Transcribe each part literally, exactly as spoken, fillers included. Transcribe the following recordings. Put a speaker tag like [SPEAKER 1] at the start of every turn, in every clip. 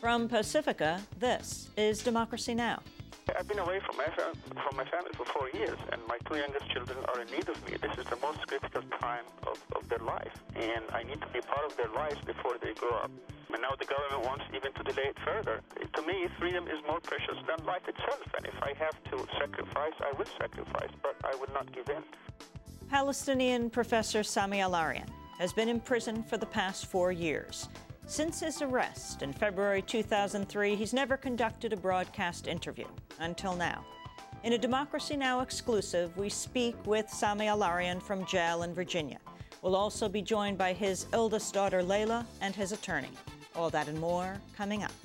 [SPEAKER 1] From Pacifica, this is Democracy Now!
[SPEAKER 2] I've been away from my, from my family for four years, and my two youngest children are in need of me. This is the most critical time of, of their life, and I need to be part of their lives before they grow up. And now the government wants even to delay it further. To me, freedom is more precious than life itself, and if I have to sacrifice, I will sacrifice, but I will not give in.
[SPEAKER 1] Palestinian professor Sami Al-Arian has been in prison for the past four years. Since his arrest in February two thousand three, he's never conducted a broadcast interview until now. In a Democracy Now! Exclusive, we speak with Sami Al-Arian from jail in Virginia. We'll also be joined by his eldest daughter, Layla, and his attorney. All that and more coming up.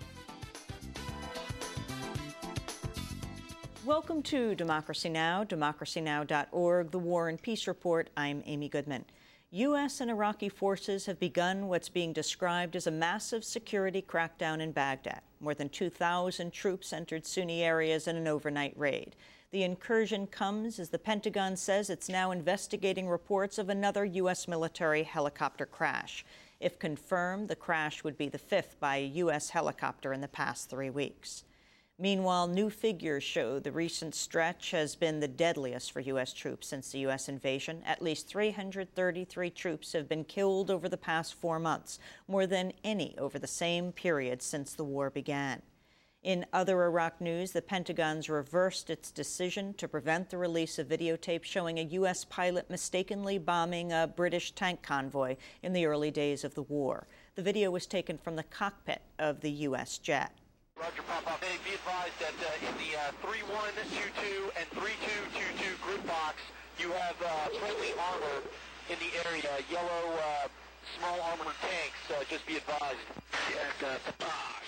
[SPEAKER 1] Welcome to Democracy Now!, democracy now dot org, the War and Peace Report. I'm Amy Goodman. U S and Iraqi forces have begun what's being described as a massive security crackdown in Baghdad. More than two thousand troops entered Sunni areas in an overnight raid. The incursion comes as the Pentagon says it's now investigating reports of another U S military helicopter crash. If confirmed, the crash would be the fifth by a U S helicopter in the past three weeks. Meanwhile, new figures show the recent stretch has been the deadliest for U S troops since the U S invasion. At least three hundred thirty-three troops have been killed over the past four months, more than any over the same period since the war began. In other Iraq news, the Pentagon's reversed its decision to prevent the release of videotape showing a U S pilot mistakenly bombing a British tank convoy in the early days of the war. The video was taken from the cockpit of the U S jet.
[SPEAKER 3] Roger, Pop-Up. Hey, be advised that uh, in the uh, three one two two and three two two two group box, you have uh, friendly armor in the area, yellow uh, small armored tanks. Uh, just be advised. Yeah, uh, ah,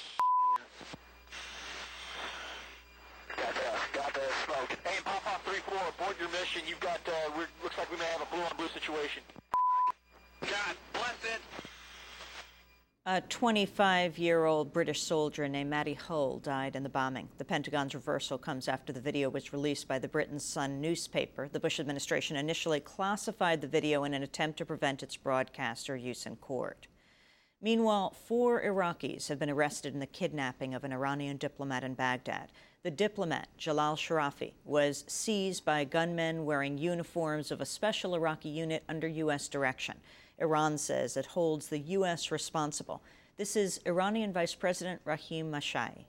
[SPEAKER 3] got the, got the smoke. Hey, Pop-Up three four, aboard your mission. You've got, uh, we're, looks like we may have a blue-on-blue situation. God bless it.
[SPEAKER 1] A twenty-five-year-old British soldier named Matty Hull died in the bombing. The Pentagon's reversal comes after the video was released by the Britain's Sun newspaper. The Bush administration initially classified the video in an attempt to prevent its broadcast or use in court. Meanwhile, four Iraqis have been arrested in the kidnapping of an Iranian diplomat in Baghdad. The diplomat, Jalal Sharafi, was seized by gunmen wearing uniforms of a special Iraqi unit under U S direction. Iran says it holds the U S responsible. This is Iranian Vice President Rahim Mashai.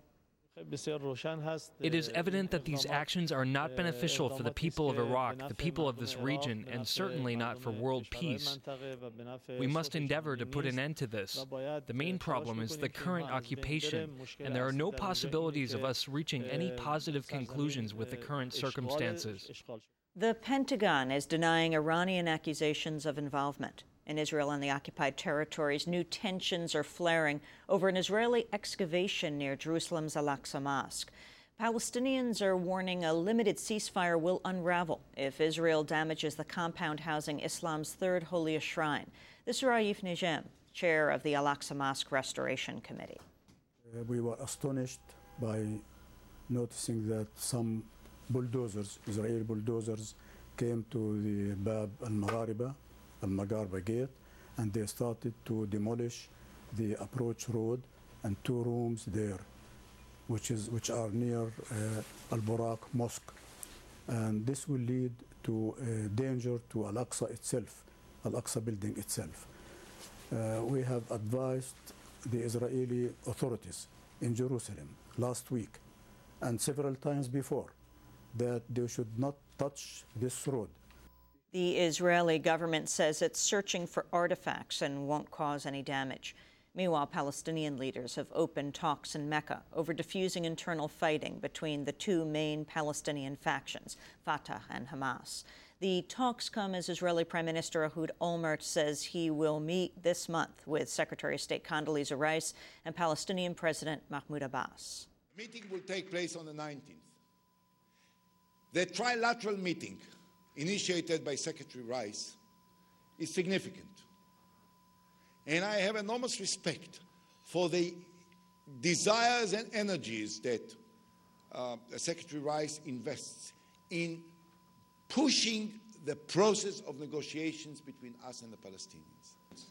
[SPEAKER 4] It is evident that these actions are not beneficial for the people of Iraq, the people of this region, and certainly not for world peace. We must endeavor to put an end to this. The main problem is the current occupation, and there are no possibilities of us reaching any positive conclusions with the current circumstances.
[SPEAKER 1] The Pentagon is denying Iranian accusations of involvement. In Israel and the occupied territories, new tensions are flaring over an Israeli excavation near Jerusalem's Al-Aqsa Mosque. Palestinians are warning a limited ceasefire will unravel if Israel damages the compound housing Islam's third holiest shrine. This is Raif Najem, chair of the Al-Aqsa Mosque Restoration Committee.
[SPEAKER 5] Uh, we were astonished by noticing that some bulldozers, Israeli bulldozers, came to the Bab al-Maghariba, al-Magharba gate, and they started to demolish the approach road and two rooms there, which is which are near uh, Al-Buraq Mosque. And this will lead to uh, danger to Al-Aqsa itself, Al-Aqsa building itself. Uh, we have advised the Israeli authorities in Jerusalem last week and several times before that they should not touch this road.
[SPEAKER 1] The Israeli government says it's searching for artifacts and won't cause any damage. Meanwhile, Palestinian leaders have opened talks in Mecca over diffusing internal fighting between the two main Palestinian factions, Fatah and Hamas. The talks come as Israeli Prime Minister Ehud Olmert says he will meet this month with Secretary of State Condoleezza Rice and Palestinian President Mahmoud Abbas.
[SPEAKER 6] The meeting will take place on the nineteenth. The trilateral meeting initiated by Secretary Rice is significant. And I have enormous respect for the desires and energies that uh, Secretary Rice invests in pushing the process of negotiations between us and the Palestinians.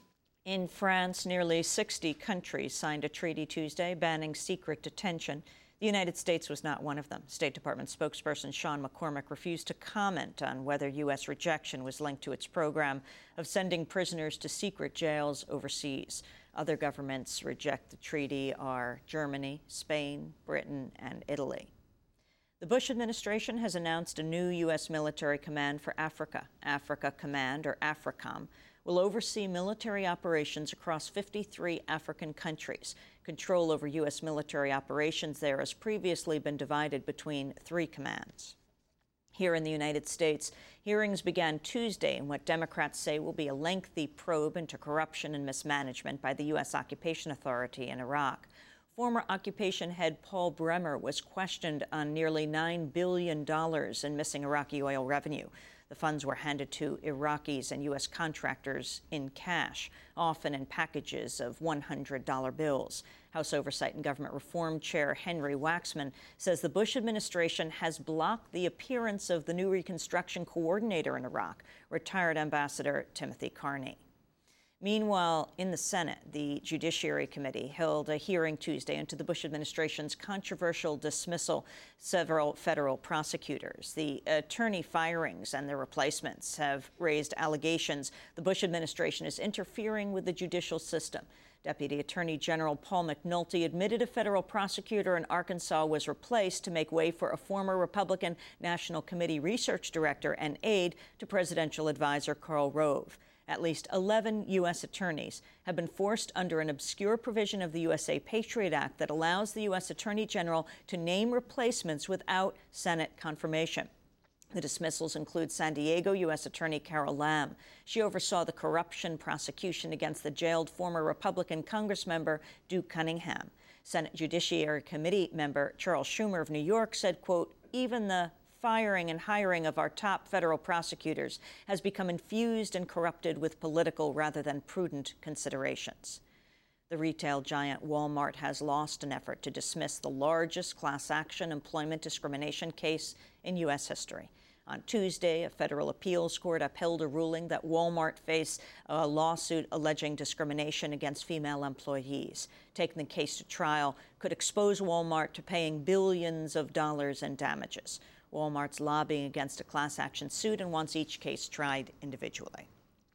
[SPEAKER 1] In France, nearly sixty countries signed a treaty Tuesday banning secret detention. The United States was not one of them. State Department spokesperson Sean McCormick refused to comment on whether U S rejection was linked to its program of sending prisoners to secret jails overseas. Other governments reject the treaty are Germany, Spain, Britain, and Italy. The Bush administration has announced a new U S military command for Africa. Africa Command, or AFRICOM, will oversee military operations across fifty-three African countries. Control over U S military operations there has previously been divided between three commands. Here in the United States, hearings began Tuesday in what Democrats say will be a lengthy probe into corruption and mismanagement by the U S Occupation Authority in Iraq. Former occupation head Paul Bremer was questioned on nearly nine billion dollars in missing Iraqi oil revenue. The funds were handed to Iraqis and U S contractors in cash, often in packages of one hundred dollar bills. House Oversight and Government Reform Chair Henry Waxman says the Bush administration has blocked the appearance of the new Reconstruction Coordinator in Iraq, retired Ambassador Timothy Carney. Meanwhile, in the Senate, the Judiciary Committee held a hearing Tuesday into the Bush administration's controversial dismissal of several federal prosecutors. The attorney firings and their replacements have raised allegations the Bush administration is interfering with the judicial system. Deputy Attorney General Paul McNulty admitted a federal prosecutor in Arkansas was replaced to make way for a former Republican National Committee research director and aide to presidential advisor Karl Rove. At least eleven U S attorneys have been forced under an obscure provision of the U S A Patriot Act that allows the U S Attorney General to name replacements without Senate confirmation. The dismissals include San Diego U S Attorney Carol Lam. She oversaw the corruption prosecution against the jailed former Republican Congressmember Duke Cunningham. Senate Judiciary Committee member Charles Schumer of New York said, quote, even the firing and hiring of our top federal prosecutors has become infused and corrupted with political rather than prudent considerations. The retail giant Walmart has lost an effort to dismiss the largest class action employment discrimination case in U S history. On Tuesday, a federal appeals court upheld a ruling that Walmart face a lawsuit alleging discrimination against female employees. Taking the case to trial could expose Walmart to paying billions of dollars in damages. Walmart's lobbying against a class action suit and wants each case tried individually.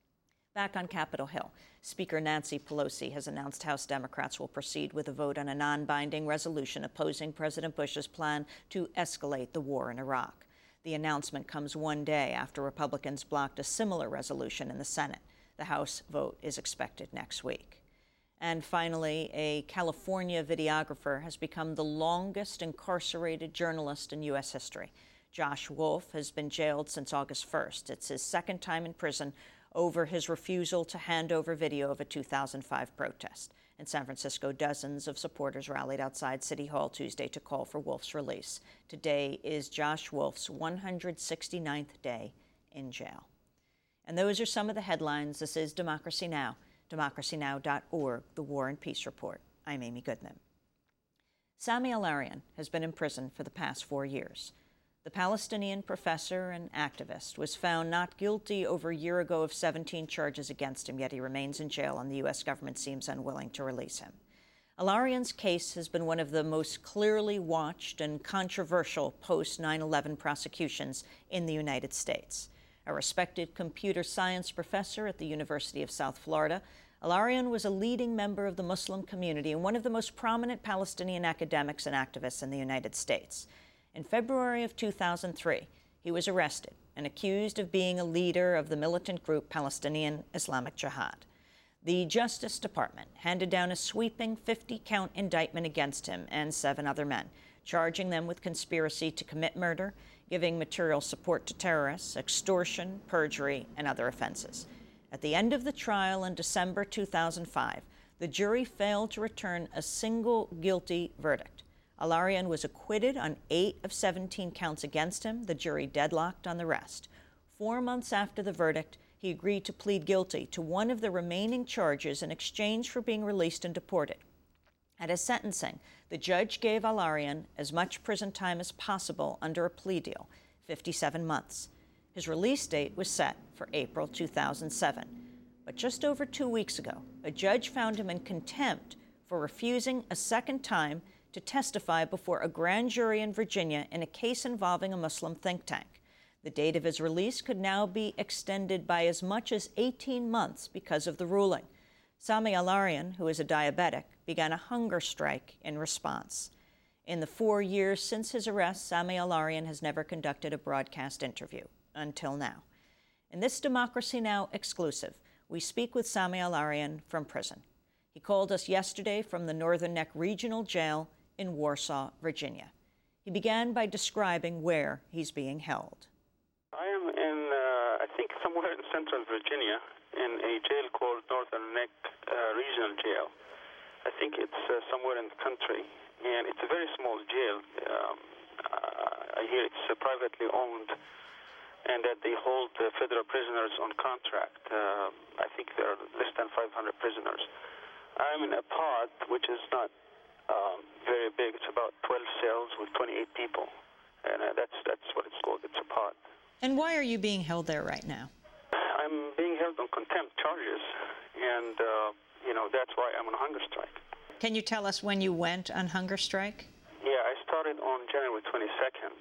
[SPEAKER 1] Back on Capitol Hill, Speaker Nancy Pelosi has announced House Democrats will proceed with a vote on a non-binding resolution opposing President Bush's plan to escalate the war in Iraq. The announcement comes one day after Republicans blocked a similar resolution in the Senate. The House vote is expected next week. And finally, a California videographer has become the longest incarcerated journalist in U S history. Josh Wolf has been jailed since August first. It's his second time in prison over his refusal to hand over video of a two thousand five protest. In San Francisco, dozens of supporters rallied outside City Hall Tuesday to call for Wolf's release. Today is Josh Wolf's one hundred sixty-ninth day in jail. And those are some of the headlines. This is Democracy Now!, democracy now dot org, the War and Peace Report. I'm Amy Goodman. Sami Al-Arian has been in prison for the past four years. The Palestinian professor and activist was found not guilty over a year ago of seventeen charges against him, yet he remains in jail and the U S government seems unwilling to release him. Al-Arian's case has been one of the most clearly watched and controversial post nine eleven prosecutions in the United States. A respected computer science professor at the University of South Florida, Al-Arian was a leading member of the Muslim community and one of the most prominent Palestinian academics and activists in the United States. In February of two thousand three, he was arrested and accused of being a leader of the militant group Palestinian Islamic Jihad. The Justice Department handed down a sweeping fifty count indictment against him and seven other men, charging them with conspiracy to commit murder, giving material support to terrorists, extortion, perjury, and other offenses. At the end of the trial in December two thousand five, the jury failed to return a single guilty verdict. Al-Arian was acquitted on eight of seventeen counts against him. The jury deadlocked on the rest. Four months after the verdict, he agreed to plead guilty to one of the remaining charges in exchange for being released and deported. At his sentencing, the judge gave Al-Arian as much prison time as possible under a plea deal, fifty-seven months. His release date was set for April two thousand seven. But just over two weeks ago, a judge found him in contempt for refusing a second time to testify before a grand jury in Virginia in a case involving a Muslim think tank. The date of his release could now be extended by as much as eighteen months because of the ruling. Sami Al-Arian, who is a diabetic, began a hunger strike in response. In the four years since his arrest, Sami Al-Arian has never conducted a broadcast interview, until now. In this Democracy Now! Exclusive, we speak with Sami Al-Arian from prison. He called us yesterday from the Northern Neck Regional Jail in Warsaw, Virginia. He began by describing where he's being held.
[SPEAKER 2] I am in, uh, I think, somewhere in central Virginia, in a jail called Northern Neck uh, Regional Jail. I think it's uh, somewhere in the country, and it's a very small jail. Um, uh, I hear it's uh, privately owned, and that they hold uh, federal prisoners on contract. Uh, I think there are less than five hundred prisoners. I'm in a pod, which is not um, very big. It's about twelve cells with twenty-eight people, and uh, that's that's what it's called. It's a pod.
[SPEAKER 1] And why are you being held there right now?
[SPEAKER 2] I'm being held on contempt charges, and, uh, you know, that's why I'm on hunger strike.
[SPEAKER 1] Can you tell us when you went on hunger strike?
[SPEAKER 2] Yeah, I started on January twenty-second,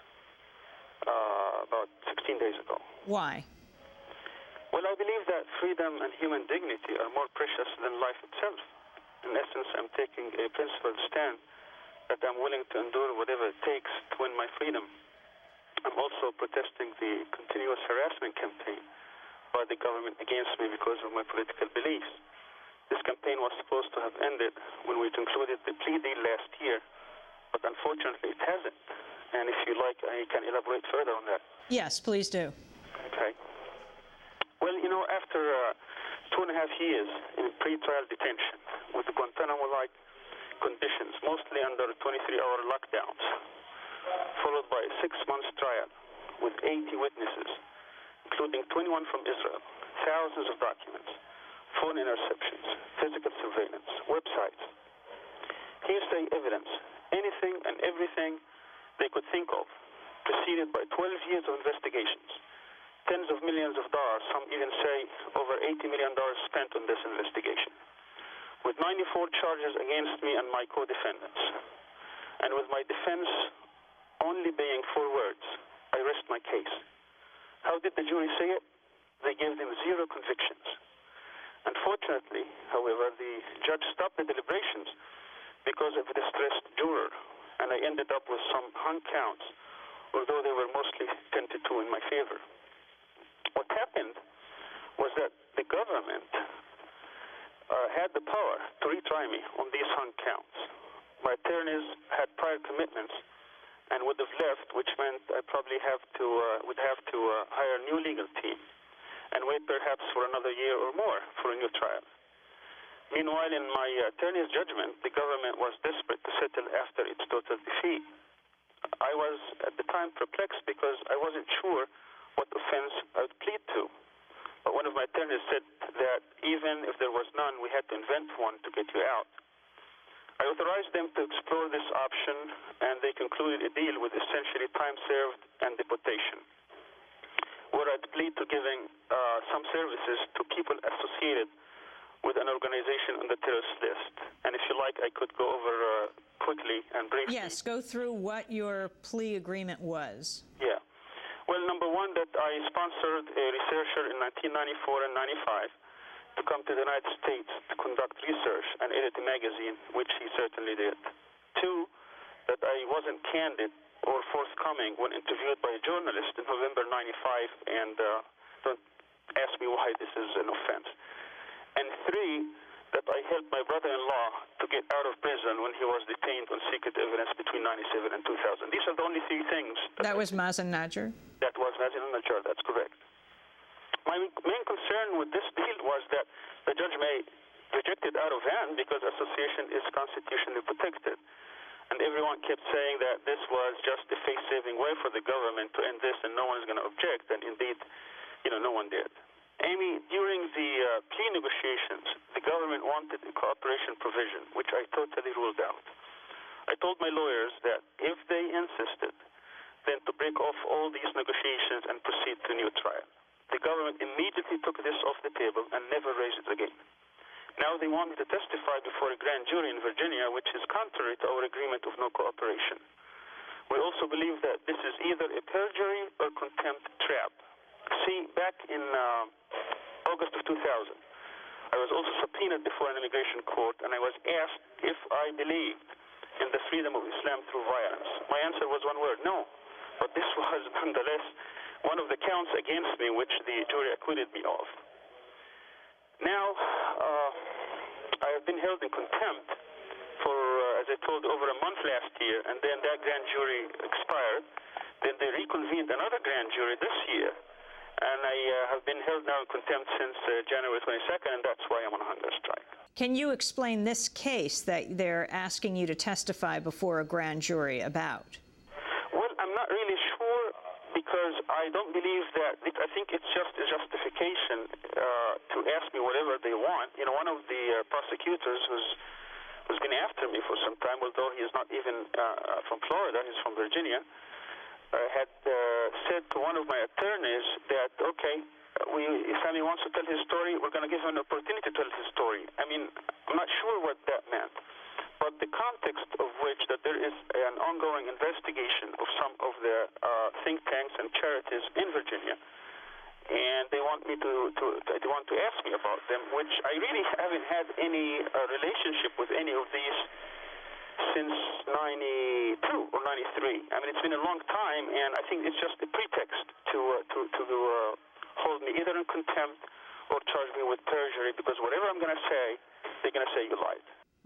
[SPEAKER 2] uh, about sixteen days ago.
[SPEAKER 1] Why?
[SPEAKER 2] Well, I believe that freedom and human dignity are more precious than life itself. In essence, I'm taking a principled stand that I'm willing to endure whatever it takes to win my freedom. I'm also protesting the continuous harassment campaign by the government against me because of my political beliefs. This campaign was supposed to have ended when we concluded the plea deal last year, but unfortunately it hasn't. And if you like, I can elaborate further on that.
[SPEAKER 1] Yes, please do.
[SPEAKER 2] Okay. Well, you know, after uh, two and a half years in pre-trial detention with Guantanamo-like conditions, mostly under twenty-three hour lockdowns, followed by a six-month trial with eighty witnesses, including twenty-one from Israel, thousands of documents, phone interceptions, physical surveillance, websites, hearsay evidence, anything and everything they could think of, preceded by twelve years of investigations, tens of millions of dollars, some even say over eighty million dollars spent on this investigation, with ninety-four charges against me and my co-defendants, and with my defense only being four words: I rest my case. How did the jury say it? They gave them zero convictions. Unfortunately, however, the judge stopped the deliberations because of a distressed juror, and I ended up with some hung counts, although they were mostly ten to two in my favor. What happened was that the government uh, had the power to retry me on these hung counts. My attorneys had prior commitments and would have left, which meant I probably have to uh, would have to uh, hire a new legal team and wait perhaps for another year or more for a new trial. Meanwhile, in my attorney's judgment, the government was desperate to settle after its total defeat. I was at the time perplexed because I wasn't sure what offense I would plead to. But one of my attorneys said that even if there was none, we had to invent one to get you out. I authorized them to explore this option, and they concluded a deal with essentially time served and deportation, where I'd plead to giving uh, some services to people associated with an organization on the terrorist list. And if you like, I could go over uh, quickly and briefly.
[SPEAKER 1] Yes, go through what your plea agreement was.
[SPEAKER 2] Yeah. Well, number one, that I sponsored a researcher in nineteen ninety-four and ninety-five to come to the United States to conduct research and edit a magazine, which he certainly did. Two, that I wasn't candid or forthcoming when interviewed by a journalist in November ninety-five, and uh, don't ask me why this is an offense. And three, that I helped my brother-in-law to get out of prison when he was detained on secret evidence between ninety-seven and two thousand. These are the only three things.
[SPEAKER 1] That, that was Mazen Najjar?
[SPEAKER 2] That was Mazen Najjar, that's correct. My main concern with this deal was that the judge may reject it out of hand because association is constitutionally protected. And everyone kept saying that this was just a face-saving way for the government to end this and no one is going to object. And indeed, you know, no one did. Amy, during the uh, plea negotiations, the government wanted a cooperation provision, which I totally ruled out. I told my lawyers that if they insisted, then to break off all these negotiations and proceed to a new trial. The government immediately took this off the table and never raised it again. Now they want me to testify before a grand jury in Virginia, which is contrary to our agreement of no cooperation. We also believe that this is either a perjury or contempt trap. See, back in uh, August of two thousand, I was also subpoenaed before an immigration court, and I was asked if I believed in the freedom of Islam through violence. My answer was one word, no. But this was nonetheless one of the counts against me, which the jury acquitted me of. Now, uh, I have been held in contempt for, uh, as I told, over a month last year, and then that grand jury expired. Then they reconvened another grand jury this year, and I uh, have been held now in contempt since uh, January twenty-second, and that's why I'm on a hunger strike.
[SPEAKER 1] Can you explain this case that they're asking you to testify before a grand jury about?
[SPEAKER 2] Well, I'm not really sure, because I don't believe that, it, I think it's just a justification uh, to ask me whatever they want. You know, one of the uh, prosecutors who's who's been after me for some time, although he is not even uh, from Florida, he's from Virginia, uh, had uh, said to one of my attorneys that, okay, we, if Sami wants to tell his story, we're going to give him an opportunity to tell his story. I mean, I'm not sure what that meant, but the context of which that there is an ongoing investigation of some of the uh, think tanks and charities in Virginia, and they want me to, to, they want to ask me about them, which I really haven't had any uh, relationship with any of these since ninety-two or ninety-three. I mean, it's been a long time, and I think it's just a pretext to uh, to to uh, hold me either in contempt or charge me with perjury, because whatever I'm going to say, they're going to say you lied.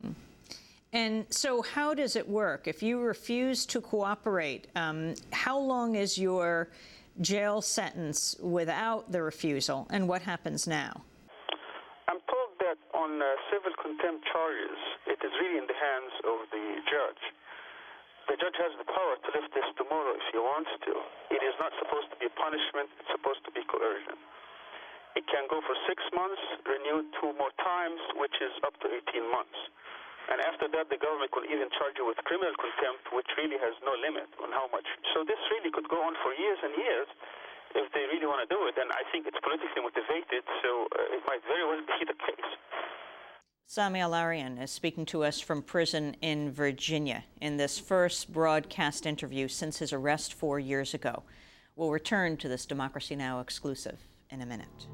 [SPEAKER 1] And so how does it work? If you refuse to cooperate, um, how long is your jail sentence without the refusal, and what happens now?
[SPEAKER 2] I'm told that on uh, civil contempt charges, it is really in the hands of the judge. The judge has the power to lift this tomorrow if he wants to. It is not supposed to be punishment, it's supposed to be coercion. It can go for six months, renewed two more times, which is up to eighteen months. And after that, the government will even charge you with criminal contempt, which really has no limit on how much. So this really could go on for years and years if they really want to do it. And I think it's politically motivated, so uh, it might very well be the case.
[SPEAKER 1] Sami Al-Arian is speaking to us from prison in Virginia in this first broadcast interview since his arrest four years ago. We'll return to this Democracy Now! Exclusive in a minute.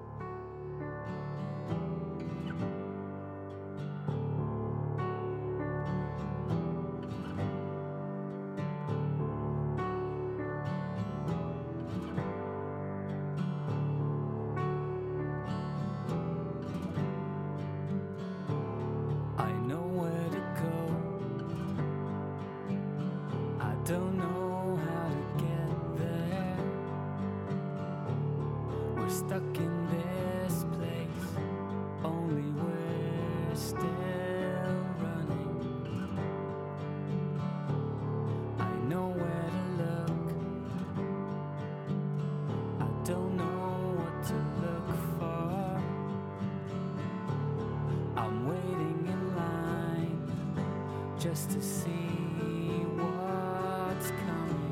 [SPEAKER 7] Don't know how to get there. We're stuck in this place, only we're still running. I know where to look, I don't know what to look for. I'm waiting in line just to see what's coming.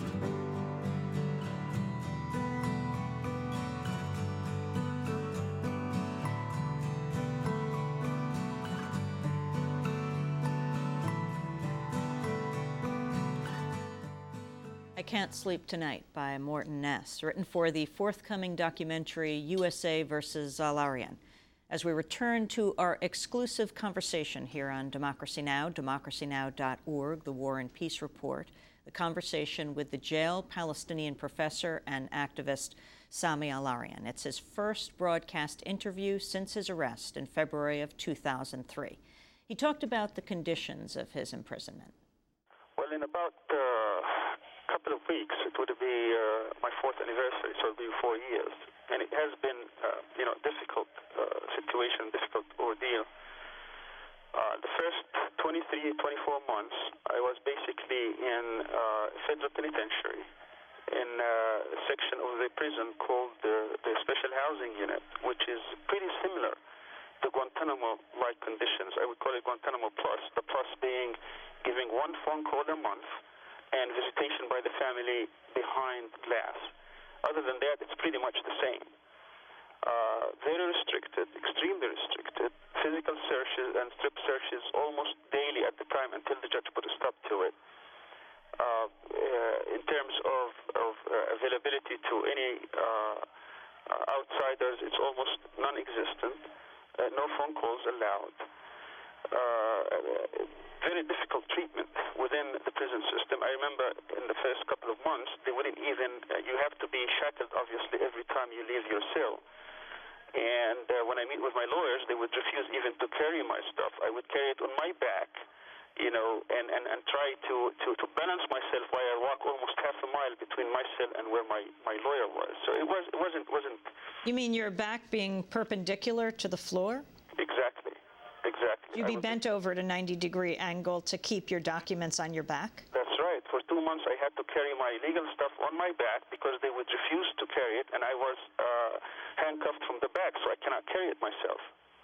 [SPEAKER 1] I Can't Sleep Tonight by Morton Ness, written for the forthcoming documentary U S A versus Al-Arian. As we return to our exclusive conversation here on Democracy Now!, democracy now dot org, the War and Peace Report, the conversation with the jailed Palestinian professor and activist Sami Al-Arian. It's his first broadcast interview since his arrest in February of two thousand three. He talked about the conditions of his imprisonment.
[SPEAKER 2] Well, in about uh, a couple of weeks, it would be uh, my fourth anniversary, so it'll be four years. And it has been, uh, you know, difficult uh, situation, difficult ordeal. Uh, the first twenty-three, twenty-four months, I was basically in uh, federal penitentiary in uh, a section of the prison called the, the Special Housing Unit, which is pretty similar to Guantanamo-like conditions. I would call it Guantanamo Plus, the plus being giving one phone call a month and visitation by the family behind glass. Other than that, it's pretty much the same. Uh, very restricted, extremely restricted, physical searches and strip searches almost daily at the time until the judge put a stop to it. Uh, uh, in terms of, of uh, availability to any uh, uh, outsiders, it's almost non-existent. Uh, no phone calls allowed. Uh, very difficult treatment within the prison system. I remember in the first couple of months, they wouldn't even, uh, you have to be shackled, obviously, every time you leave your cell. And uh, when I meet with my lawyers, they would refuse even to carry my stuff. I would carry it on my back, you know, and, and, and try to, to, to balance myself while I walk almost half a mile between my cell and where my, my lawyer was. So it, was, it wasn't, wasn't...
[SPEAKER 1] You mean your back being perpendicular to the floor?
[SPEAKER 2] Exactly, exactly.
[SPEAKER 1] You'd be bent over at a ninety degree angle to keep your documents on your back?
[SPEAKER 2] That's right. For two months I had to carry my legal stuff on my back because they would refuse to carry it, and I was uh, handcuffed from the back, so I cannot carry it myself.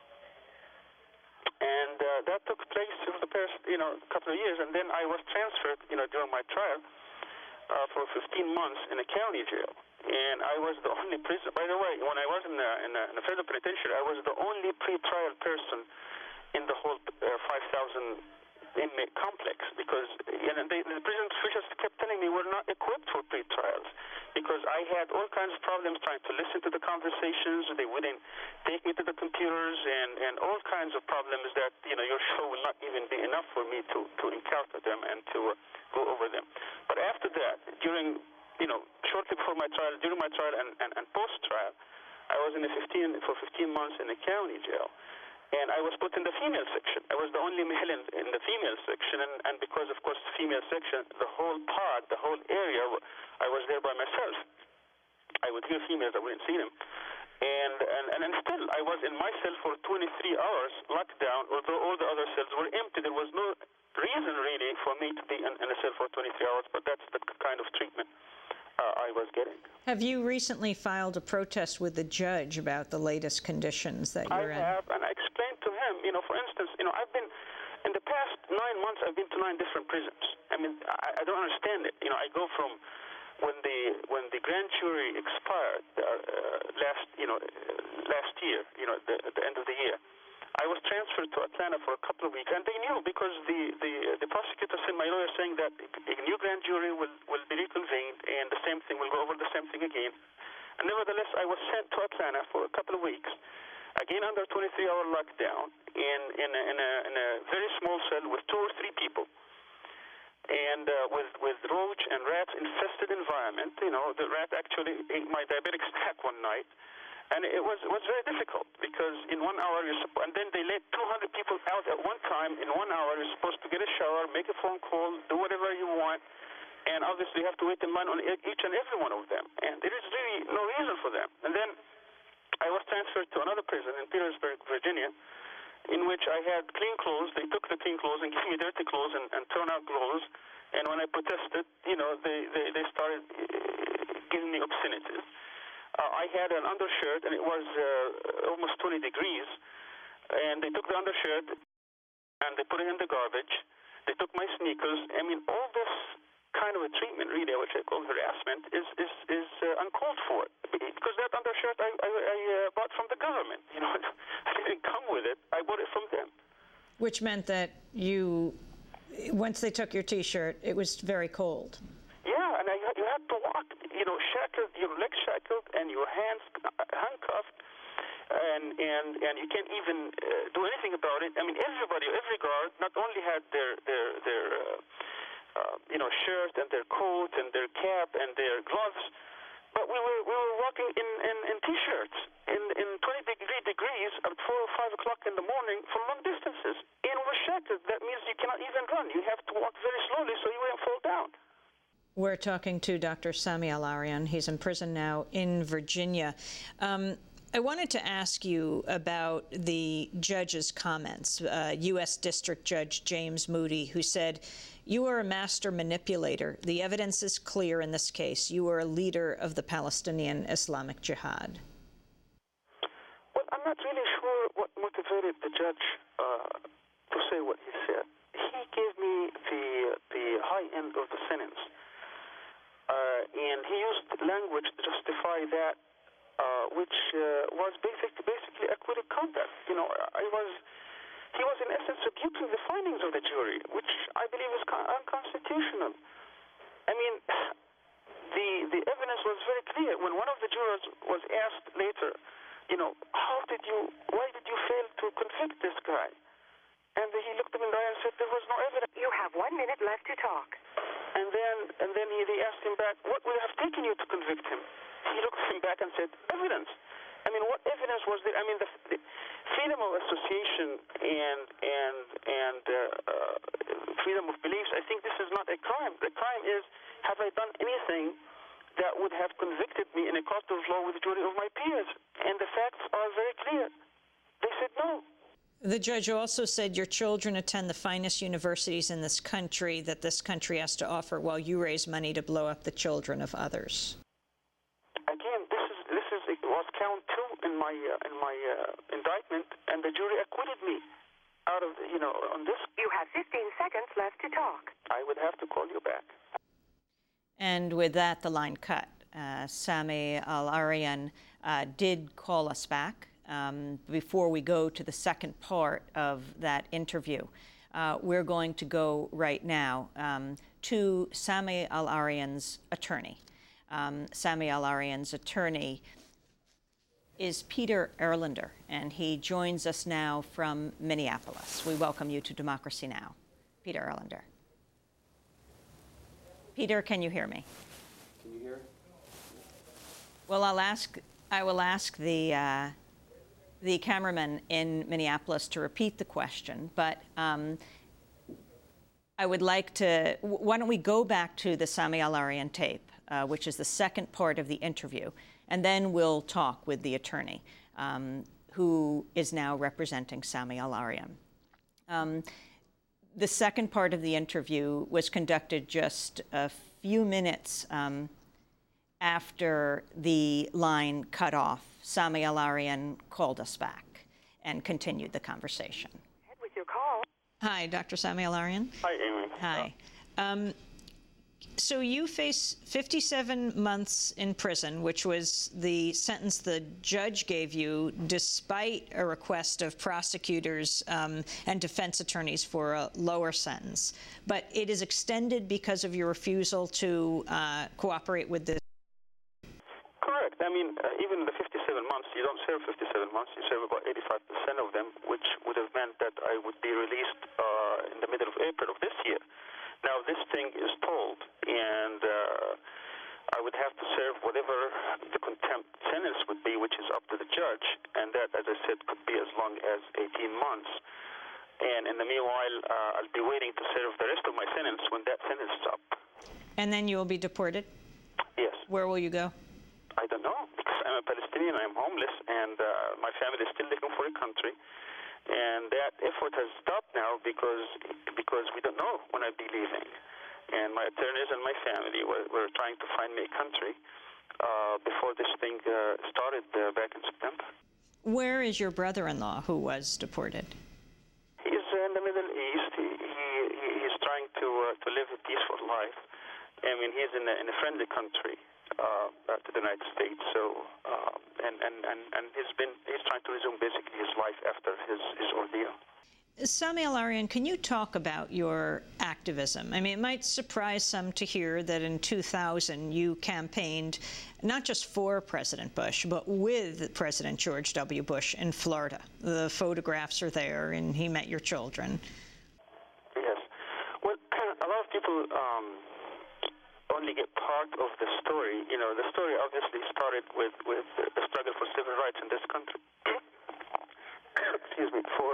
[SPEAKER 2] And uh, that took place for the past, you know, couple of years, and then I was transferred, you know, during my trial uh, for fifteen months in a county jail. And I was the only prisoner. By the way, when I was in the, in the, in the federal penitentiary, I was the only pre-trial person in the whole uh, five thousand inmate complex, because you know, they, the prison officials kept telling me we're not equipped for pre-trials because I had all kinds of problems trying to listen to the conversations. They wouldn't take me to the computers, and, and all kinds of problems that, you know, your show will not even be enough for me to, to encounter them and to uh, go over them. But after that, during, you know, shortly before my trial, during my trial and, and, and post-trial, I was in a fifteen, for fifteen months in a county jail. And I was put in the female section. I was the only male in, in the female section, and, and because, of course, the female section, the whole pod, the whole area, I was there by myself. I would hear females, I wouldn't see them. And, and, and, and still, I was in my cell for twenty-three hours, locked down, although all the other cells were empty. There was no reason, really, for me to be in, in a cell for twenty-three hours, but that's the kind of treatment uh, I was getting.
[SPEAKER 1] Have you recently filed a protest with the judge about the latest conditions that you're in?
[SPEAKER 2] I have, and I explained to him, you know, for instance, you know, I've been, in the past nine months, I've been to nine different prisons. I mean, I, I don't understand it. You know, I go from when the when the grand jury expired uh, last, you know, last year, you know, the, at the end of the year, I was transferred to Atlanta for a couple of weeks, and they knew because the, the, the prosecutor sent my lawyer saying that a new grand jury will, will be reconvened, and the same thing will go over the same thing again. And nevertheless, I was sent to Atlanta for a couple of weeks, again under twenty-three hour lockdown, in, in, a, in, a, in a very small cell with two or three people, and uh, with, with roach and rat infested environment. You know, the rat actually ate my diabetic snack one night. And it was it was very difficult because in one hour you're supposed, and then they let two hundred people out at one time. In one hour you're supposed to get a shower, make a phone call, do whatever you want, and obviously you have to wait in line on each and every one of them. And there is really no reason for them. And then I was transferred to another prison in Petersburg, Virginia, in which I had clean clothes. They took the clean clothes and gave me dirty clothes and, and turn-out clothes. And when I protested, you know, they, they, they started giving me obscenities. Uh, I had an undershirt, and it was uh, almost twenty degrees, and they took the undershirt, and they put it in the garbage. They took my sneakers. I mean, all this kind of a treatment, really, which I call harassment, is is, is uh, uncalled for. Because that undershirt I, I, I uh, bought from the government. You know, I didn't come with it. I bought it from them. Which
[SPEAKER 1] meant that you, once they took your T-shirt, it was very cold.
[SPEAKER 2] Yeah, and I, you had to walk, you know, shackled, your legs shackled, and your hands handcuffed, and and and you can't even uh, do anything about it. I mean, everybody, every guard, not only had their their their uh, uh, you know, shirt and their coat and their cap and their gloves, but we were we were walking in in, in T-shirts in in twenty degree degrees at four or five o'clock in the morning for long distances, and we're shackled. That means you cannot even run. You have to walk very slowly so you won't fall down.
[SPEAKER 1] We're talking to Doctor Sami Al-Arian. He's in prison now in Virginia. Um, I wanted to ask you about the judge's comments, uh, U S District Judge James Moody, who said, "You are a master manipulator. The evidence is clear in this case. You are a leader of the Palestinian Islamic Jihad."
[SPEAKER 2] Well, I'm not really sure what motivated the judge uh, to say what he said. He gave me the, the high end of the sentence. Uh, and he used language just justify that, uh, which uh, was basic, basically acquitted conduct. You know, I was, he was in essence rebuking the findings of the jury, which I believe is con- unconstitutional. I mean, the the evidence was very clear. When one of the jurors was asked later, you know, how did you, why did you fail to convict this guy? And he looked him in the eye and said, there was no evidence.
[SPEAKER 8] You have one minute left to talk.
[SPEAKER 2] And then, and then he, they asked him back, what would have taken you to convict him? He looked him back and said, evidence. I mean, what evidence was there? I mean, the, the freedom of association and and and uh, uh, freedom of beliefs, I think this is not a crime. The crime is, have I done anything that would have convicted me in a court of law with the jury of my peers? And the facts are very clear. They said no.
[SPEAKER 1] The judge also said your children attend the finest universities in this country that this country has to offer while you raise money to blow up the children of others.
[SPEAKER 2] Again, this is this is it was count two in my uh, in my uh, indictment, and the jury acquitted me out of you know on this.
[SPEAKER 8] You have fifteen seconds left to talk.
[SPEAKER 2] I would have to call you back.
[SPEAKER 1] And with that, the line cut. Uh, Sami Al-Arian uh, did call us back. Um, before we go to the second part of that interview, uh, we're going to go right now um, to Sami Al-Arian's attorney. Um, Sami Al-Arian's attorney is Peter Erlander, and he joins us now from Minneapolis. We welcome you to Democracy Now! Peter Erlander. Peter, can you hear me?
[SPEAKER 9] Can you hear?
[SPEAKER 1] Well, I'll ask, I will ask the uh, the cameraman in Minneapolis to repeat the question, but um, I would like to, why don't we go back to the Sami Al-Arian tape, uh, which is the second part of the interview, and then we'll talk with the attorney, um, who is now representing Sami Al-Arian. Um, the second part of the interview was conducted just a few minutes um, after the line cut off. Sami Al-Arian called us back and continued the conversation.
[SPEAKER 8] Ahead with your call.
[SPEAKER 1] Hi, Doctor Sami Al-Arian.
[SPEAKER 2] Hi, Amy.
[SPEAKER 1] Hi. Um, so you face fifty-seven months in prison, which was the sentence the judge gave you despite a request of prosecutors um, and defense attorneys for a lower sentence. But it is extended because of your refusal to uh, cooperate with the
[SPEAKER 2] Correct. I mean, uh, even the fifty-seven months, you don't serve fifty-seven months, you serve about eighty-five percent of them, which would have meant that I would be released uh, in the middle of April of this year. Now, this thing is told, and uh, I would have to serve whatever the contempt sentence would be, which is up to the judge, and that, as I said, could be as long as eighteen months. And in the meanwhile, uh, I'll be waiting to serve the rest of my sentence when that sentence is up.
[SPEAKER 1] And then you will be deported?
[SPEAKER 2] Yes.
[SPEAKER 1] Where will you go?
[SPEAKER 2] I don't know, because I'm a Palestinian, I'm homeless, and uh, my family is still looking for a country. And that effort has stopped now because because we don't know when I'll be leaving. And my attorneys and my family were, were trying to find me a country uh, before this thing uh, started uh, back in September.
[SPEAKER 1] Where is your brother-in-law who was deported?
[SPEAKER 2] He's in the Middle East. He, he, he's trying to uh, to live a peaceful life. I mean, he's in a, in a friendly country. Uh, uh, to the United States, so uh, and, and, and, and he's been he's trying to resume basically his life after his, his ordeal.
[SPEAKER 1] Sami Al-Arian, can you talk about your activism? I mean, it might surprise some to hear that in two thousand you campaigned not just for President Bush, but with President George W. Bush in Florida. The photographs are there, and he met your children.
[SPEAKER 2] Yes. Well, a lot of people um, only get part of the story. You know, the story obviously started with, with the struggle for civil rights in this country. Excuse me, for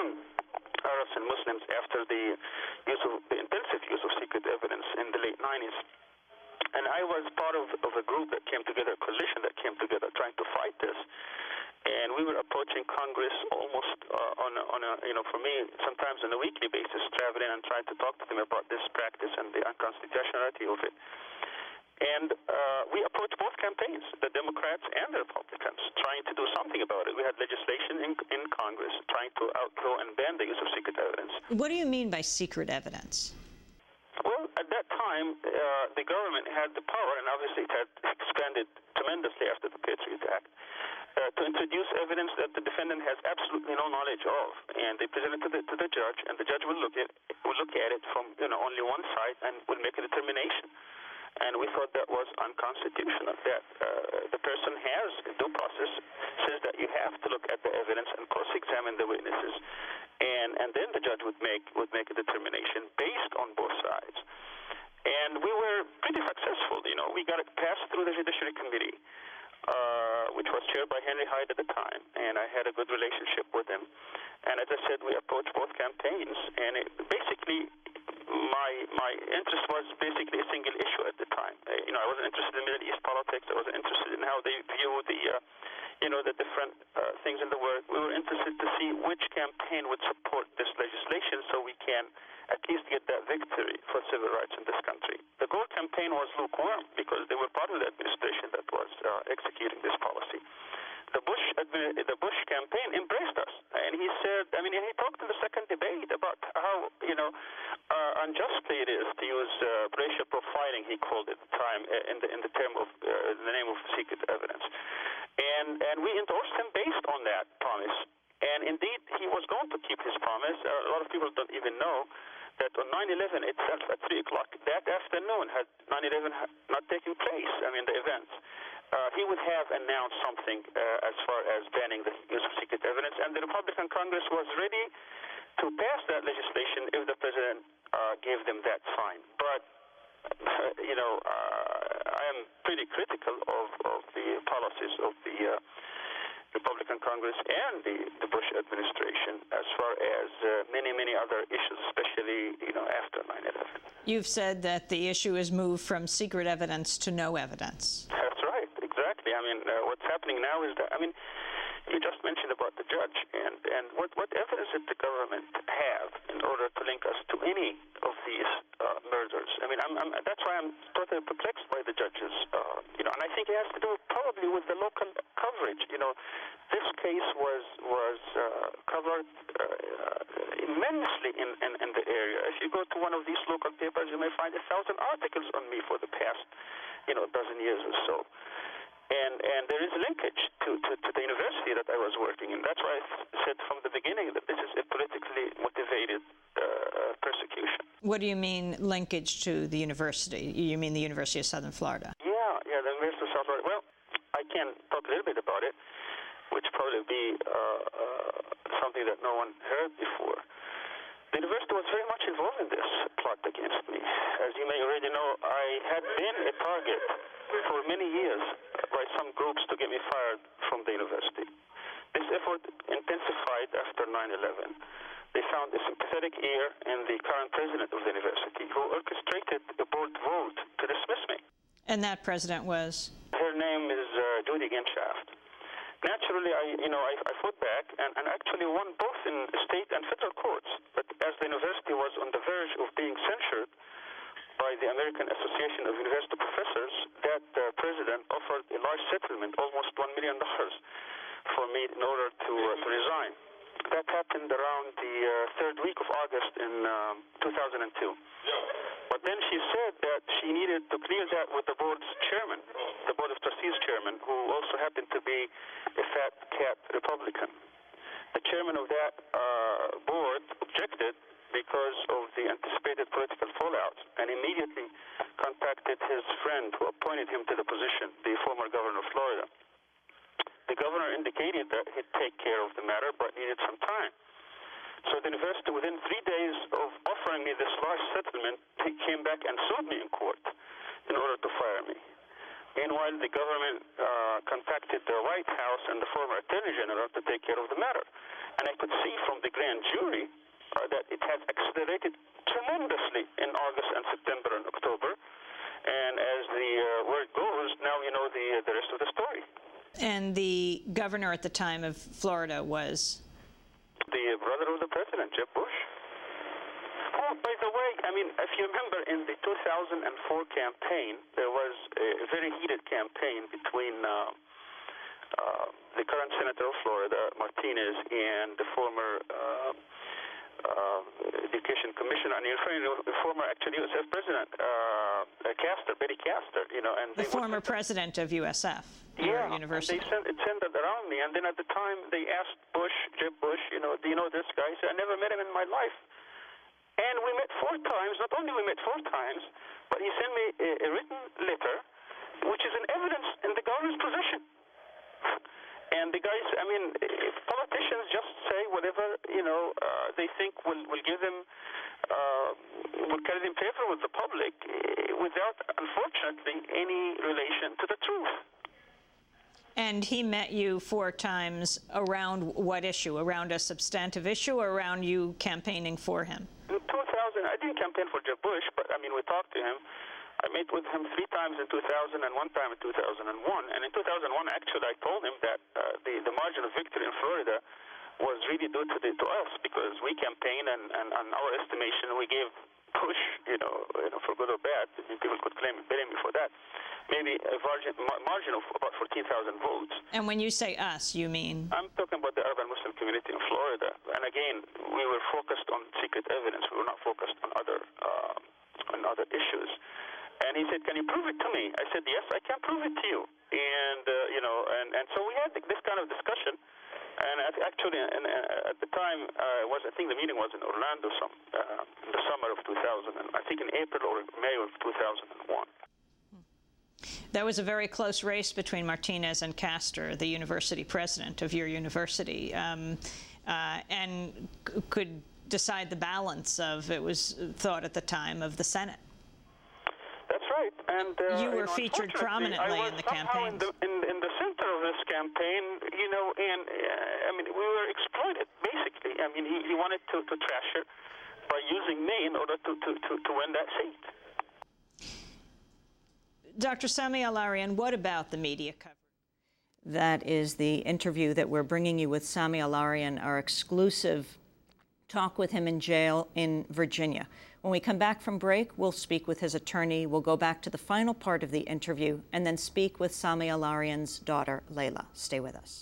[SPEAKER 2] uh, Arabs and Muslims after the use of the intensive use of secret evidence in the late nineties. And I was part of, of a group that came together, a coalition that came together trying to fight this. And we were approaching Congress almost uh, on, a, on a, you know, for me, sometimes on a weekly basis, traveling and trying to talk to them about this practice and the unconstitutionality of it. And uh, we approached both campaigns, the Democrats and the Republicans, trying to do something about it. We had legislation in, in Congress trying to outlaw and ban the use of secret evidence.
[SPEAKER 1] What do you mean by secret evidence?
[SPEAKER 2] Well, at that time, time, uh, the government had the power, and obviously it had expanded tremendously after the Patriot Act, uh, to introduce evidence that the defendant has absolutely no knowledge of, and they present it to the, to the judge, and the judge will look at will look at it from you know only one side and will make a determination. And we thought that was unconstitutional. That uh, the person has due process, says that you have to look at the evidence and cross-examine the witnesses, and and then the judge would make would make a determination based on both sides. And we were pretty successful. You know, we got it passed through the Judiciary Committee, uh, which was chaired by Henry Hyde at the time, and I had a good relationship with him. And as I said, we approached both campaigns, and it, basically, my my interest was basically a single issue at the time. Uh, you know, I wasn't interested in Middle East politics. I wasn't interested in how they view the, uh, you know, the different uh, things in the world. We were interested to see which campaign would support this legislation, so we can at least get that victory for civil rights in this country. The Gore campaign was lukewarm because they were part of the administration that was uh, executing this policy. The Bush the Bush campaign embraced us, and he said, I mean, he talked in the second debate about how, you know, uh, unjustly it is to use uh, racial profiling, he called it at the time, in the in the term of uh, the name of secret evidence, and and we endorsed him based on that promise. And indeed, he was going to keep his promise. Uh, a lot of people don't even know that on nine eleven itself, at three o'clock that afternoon, had nine eleven not taken place, I mean, the events, uh, he would have announced something uh, as far as banning the use of secret evidence, and the Republican Congress was ready to pass that legislation if the president uh, gave them that sign. But, uh, you know, uh, I am pretty critical of, of the policies of the uh, Republican Congress and the, the Bush administration as far as uh, many, many other issues, especially, you know, after nine eleven.
[SPEAKER 1] You've said that the issue has moved from secret evidence to no evidence.
[SPEAKER 2] That's right, exactly. I mean, uh, what's happening now is that, I mean, you just mentioned about the judge, and, and what, what evidence did the government have in order to link us to any of these uh, murders? I mean, I'm, I'm, that's why I'm totally perplexed by the judges, uh, you know, and I think it has to do probably with the local coverage. You know, this case was was uh, covered uh, immensely in, in, in the area. If you go to one of these local papers, you may find a thousand articles on me for the past, you know, dozen years or so. And and there is a linkage to, to, to the university that I was working in. That's why I said from the beginning that this is a politically motivated uh, persecution.
[SPEAKER 1] What do you mean linkage to the university? You mean the University of Southern Florida?
[SPEAKER 2] Yeah, yeah, the University of South Florida. Well, I can talk a little bit about it, which probably be uh, uh, something that no one heard before. The university was very much involved in this plot against me. As you may already know, I had been a target for many years by some groups to get me fired from the university. This effort intensified after nine eleven. They found a sympathetic ear in the current president of the university, who orchestrated a board vote to dismiss me.
[SPEAKER 1] And that president was?
[SPEAKER 2] Her name is uh, Judy Genshaft. Naturally, I, you know, I, I fought back and, and actually won both in state and federal courts. But as the university was on the verge of being censured by the American Association of University Professors, that uh, president offered a large settlement, almost one million dollars, for me in order to uh, to resign. That happened around the uh, third week of August in um, two thousand two. But then she said that she needed to clear that with the board's chairman, the Board of Trustees chairman, who also happened to be a fat cat Republican. The chairman of that uh, board objected because of the anticipated political fallout and immediately contacted his friend who appointed him to the position, the former governor of Florida. The governor indicated that he'd take care of the matter, but needed some time. So the university, within three days of offering me this large settlement, he came back and sued me in court in order to fire me. Meanwhile, the government uh, contacted the White House and the former Attorney General to take care of the matter. And I could see from the grand jury uh, that it has accelerated tremendously in August and September and October. And as the uh, word goes, now you know the, uh, the rest of the story.
[SPEAKER 1] And the governor at the time of Florida was?
[SPEAKER 2] The brother of the president, Jeb Bush. Oh, by the way, I mean, if you remember in the two thousand four campaign, there was a very heated campaign between uh, uh, the current senator of Florida, Martinez, and the former uh, uh, education commissioner, and you're referring to the former, actually, U S F president, uh, uh, Castor, Betty Castor, you know, and
[SPEAKER 1] the
[SPEAKER 2] they
[SPEAKER 1] former president of U S F.
[SPEAKER 2] Yeah,
[SPEAKER 1] University.
[SPEAKER 2] and they sent it centered around me. And then at the time, they asked Bush, Jeb Bush, you know, do you know this guy? He said, I never met him in my life. And we met four times. Not only we met four times, but he sent me a, a written letter, which is an evidence in the government's possession. And the guys, I mean, if politicians just say whatever, you know, uh, they think will, will give them, uh, will carry them favor with the public uh, without, unfortunately, any relation to the truth.
[SPEAKER 1] And he met you four times around what issue? Around a substantive issue or around you campaigning for him?
[SPEAKER 2] In two thousand, I didn't campaign for Jeb Bush, but, I mean, we talked to him. I met with him three times in two thousand and one time in two thousand one. And in two thousand one, actually, I told him that uh, the, the margin of victory in Florida was really due to, the, to us because we campaigned and, and, and our estimation, we gave Bush, you know, you know, for good or bad. People could claim blame me for that. Maybe a margin, margin of about fourteen thousand votes.
[SPEAKER 1] And when you say us, you mean?
[SPEAKER 2] I'm talking about the urban Muslim community in Florida. And again, we were focused on secret evidence. We were not focused on other uh, on other issues. And he said, "Can you prove it to me?" I said, "Yes, I can prove it to you." And uh, you know, and, and so we had this kind of discussion. And actually, and, uh, at the time, uh, was I think the meeting was in Orlando, some uh, in the summer of two thousand, and I think in April or May of two thousand one.
[SPEAKER 1] That was a very close race between Martinez and Castor, the university president of your university, um, uh, and c- could decide the balance of, it was thought at the time, of the Senate.
[SPEAKER 2] That's right. And uh,
[SPEAKER 1] you were
[SPEAKER 2] you know,
[SPEAKER 1] featured prominently
[SPEAKER 2] I was
[SPEAKER 1] in the
[SPEAKER 2] somehow
[SPEAKER 1] campaign.
[SPEAKER 2] In the, in, in the center of this campaign, you know, and uh, I mean, we were exploited, basically. I mean, he, he wanted to, to trash her by using me in order to, to, to, to win that seat.
[SPEAKER 1] Doctor Sami Al-Arian, what about the media coverage? That is the interview that we're bringing you with Sami Al-Arian, our exclusive talk with him in jail in Virginia. When we come back from break, we'll speak with his attorney. We'll go back to the final part of the interview and then speak with Sami Al-Arian's daughter, Layla. Stay with us.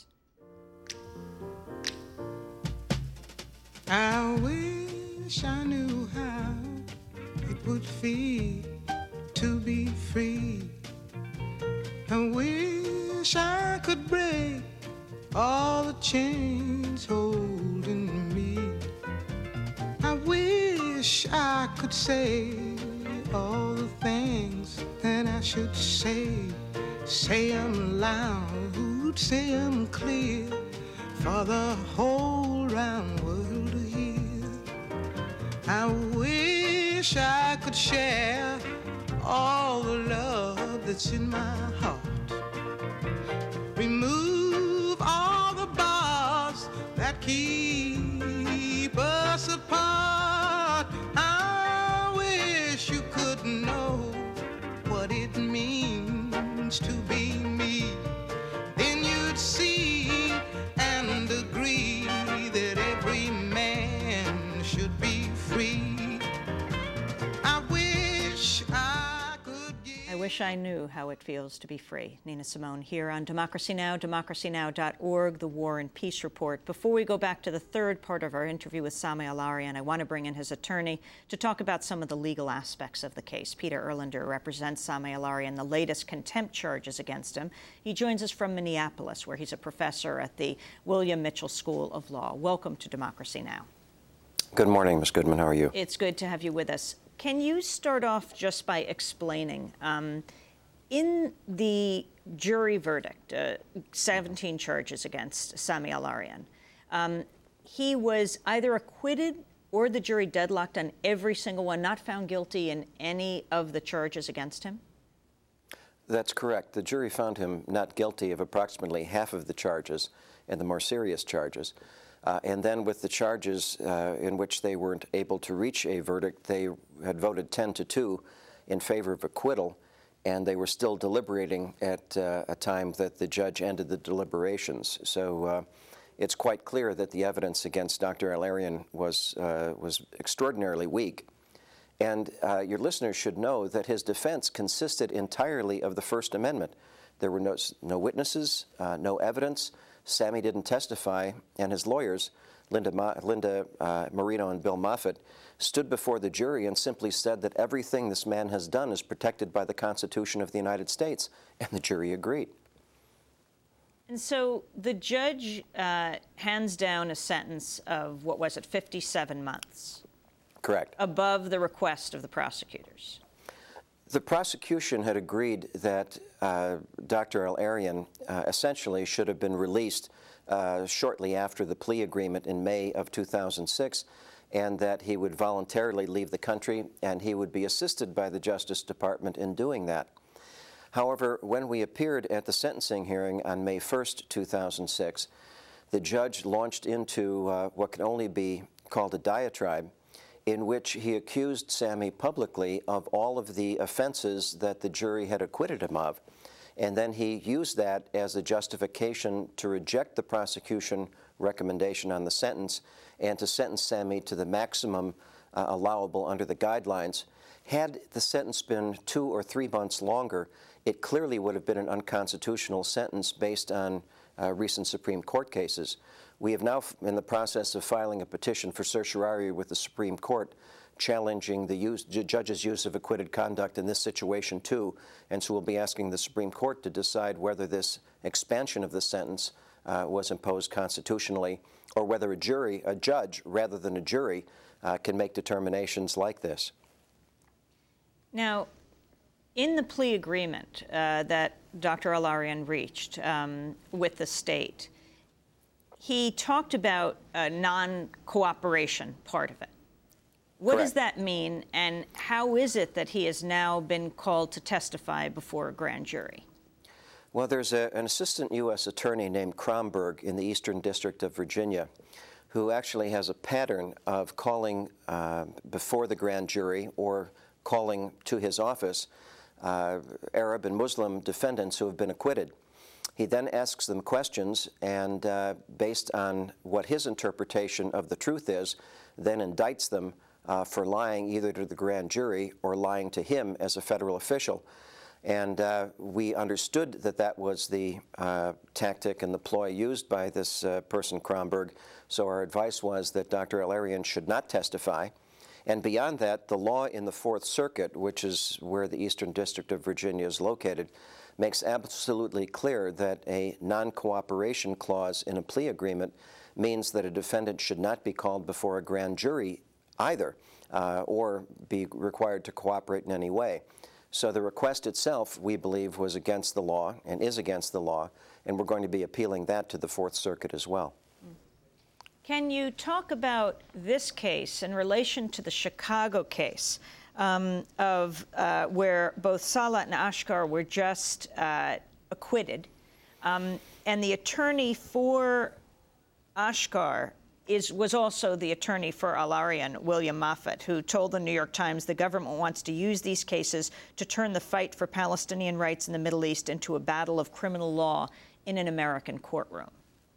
[SPEAKER 9] I wish I knew how it would feel to be free. I wish I could break all the chains holding me. I wish I could say all the things that I should say. Say them loud, say them clear, for the whole round world to hear. I wish I could share all the love that's in my heart. Remove all the bars that keep us apart. I wish you could know what it means to be me. Then you'd see and agree that every man should be free. I wish I
[SPEAKER 1] I wish I knew how it feels to be free. Nina Simone here on Democracy Now!, democracy now dot org, the War and Peace Report. Before we go back to the third part of our interview with Sami Al-Arian, I want to bring in his attorney to talk about some of the legal aspects of the case. Peter Erlander represents Sami Al-Arian, the latest contempt charges against him. He joins us from Minneapolis, where he's a professor at the William Mitchell School of Law. Welcome to Democracy Now!
[SPEAKER 10] Good morning, Miz Goodman. How are you?
[SPEAKER 1] It's good to have you with us. Can you start off just by explaining, um, in the jury verdict, uh, seventeen charges against Sami Al-Arian, um, he was either acquitted or the jury deadlocked on every single one, not found guilty in any of the charges against him?
[SPEAKER 10] That's correct. The jury found him not guilty of approximately half of the charges and the more serious charges. Uh, and then with the charges uh, in which they weren't able to reach a verdict, they had voted ten to two in favor of acquittal, and they were still deliberating at uh, a time that the judge ended the deliberations. So uh, it's quite clear that the evidence against Doctor Al-Arian was, uh, was extraordinarily weak. And uh, your listeners should know that his defense consisted entirely of the First Amendment. There were no, no witnesses, uh, no evidence. Sami didn't testify, and his lawyers Linda, Ma Linda uh, Marino and Bill Moffett, stood before the jury and simply said that everything this man has done is protected by the Constitution of the United States, and the jury agreed.
[SPEAKER 1] And so the judge uh, hands down a sentence of, what was it, fifty-seven months?
[SPEAKER 10] Correct.
[SPEAKER 1] Above the request of the prosecutors.
[SPEAKER 10] The prosecution had agreed that uh, Doctor El-Erian uh, essentially should have been released uh, shortly after the plea agreement in May of two thousand six, and that he would voluntarily leave the country, and he would be assisted by the Justice Department in doing that. However, when we appeared at the sentencing hearing on May first, two thousand six, the judge launched into uh, what can only be called a diatribe, in which he accused Sammy publicly of all of the offenses that the jury had acquitted him of. And then he used that as a justification to reject the prosecution recommendation on the sentence and to sentence Sammy to the maximum uh, allowable under the guidelines. Had the sentence been two or three months longer, it clearly would have been an unconstitutional sentence based on uh, recent Supreme Court cases. We have now, in the process of filing a petition for certiorari with the Supreme Court, challenging the use, judge's use of acquitted conduct in this situation too, and so we'll be asking the Supreme Court to decide whether this expansion of the sentence uh, was imposed constitutionally, or whether a jury, a judge, rather than a jury, uh, can make determinations like this.
[SPEAKER 1] Now, in the plea agreement uh, that Doctor El-Erian reached um, with the state, he talked about a non-cooperation part of it. What
[SPEAKER 10] Correct.
[SPEAKER 1] does that mean, and how is it that he has now been called to testify before a grand jury?
[SPEAKER 10] Well, there's a, an assistant U S attorney named Kromberg in the Eastern District of Virginia who actually has a pattern of calling uh, before the grand jury or calling to his office uh, Arab and Muslim defendants who have been acquitted. He then asks them questions, and uh, based on what his interpretation of the truth is, then indicts them uh, for lying either to the grand jury or lying to him as a federal official. And uh, we understood that that was the uh, tactic and the ploy used by this uh, person, Kromberg. So our advice was that Doctor El-Erian should not testify. And beyond that, the law in the Fourth Circuit, which is where the Eastern District of Virginia is located, makes absolutely clear that a non-cooperation clause in a plea agreement means that a defendant should not be called before a grand jury either, uh, or be required to cooperate in any way. So the request itself, we believe, was against the law and is against the law, and we're going to be appealing that to the Fourth Circuit as well.
[SPEAKER 1] Can you talk about this case in relation to the Chicago case um, of uh, where both Salah and Ashkar were just uh, acquitted, um, and the attorney for Ashkar is, was also the attorney for El-Erian, William Moffett, who told the New York Times the government wants to use these cases to turn the fight for Palestinian rights in the Middle East into a battle of criminal law in an American courtroom?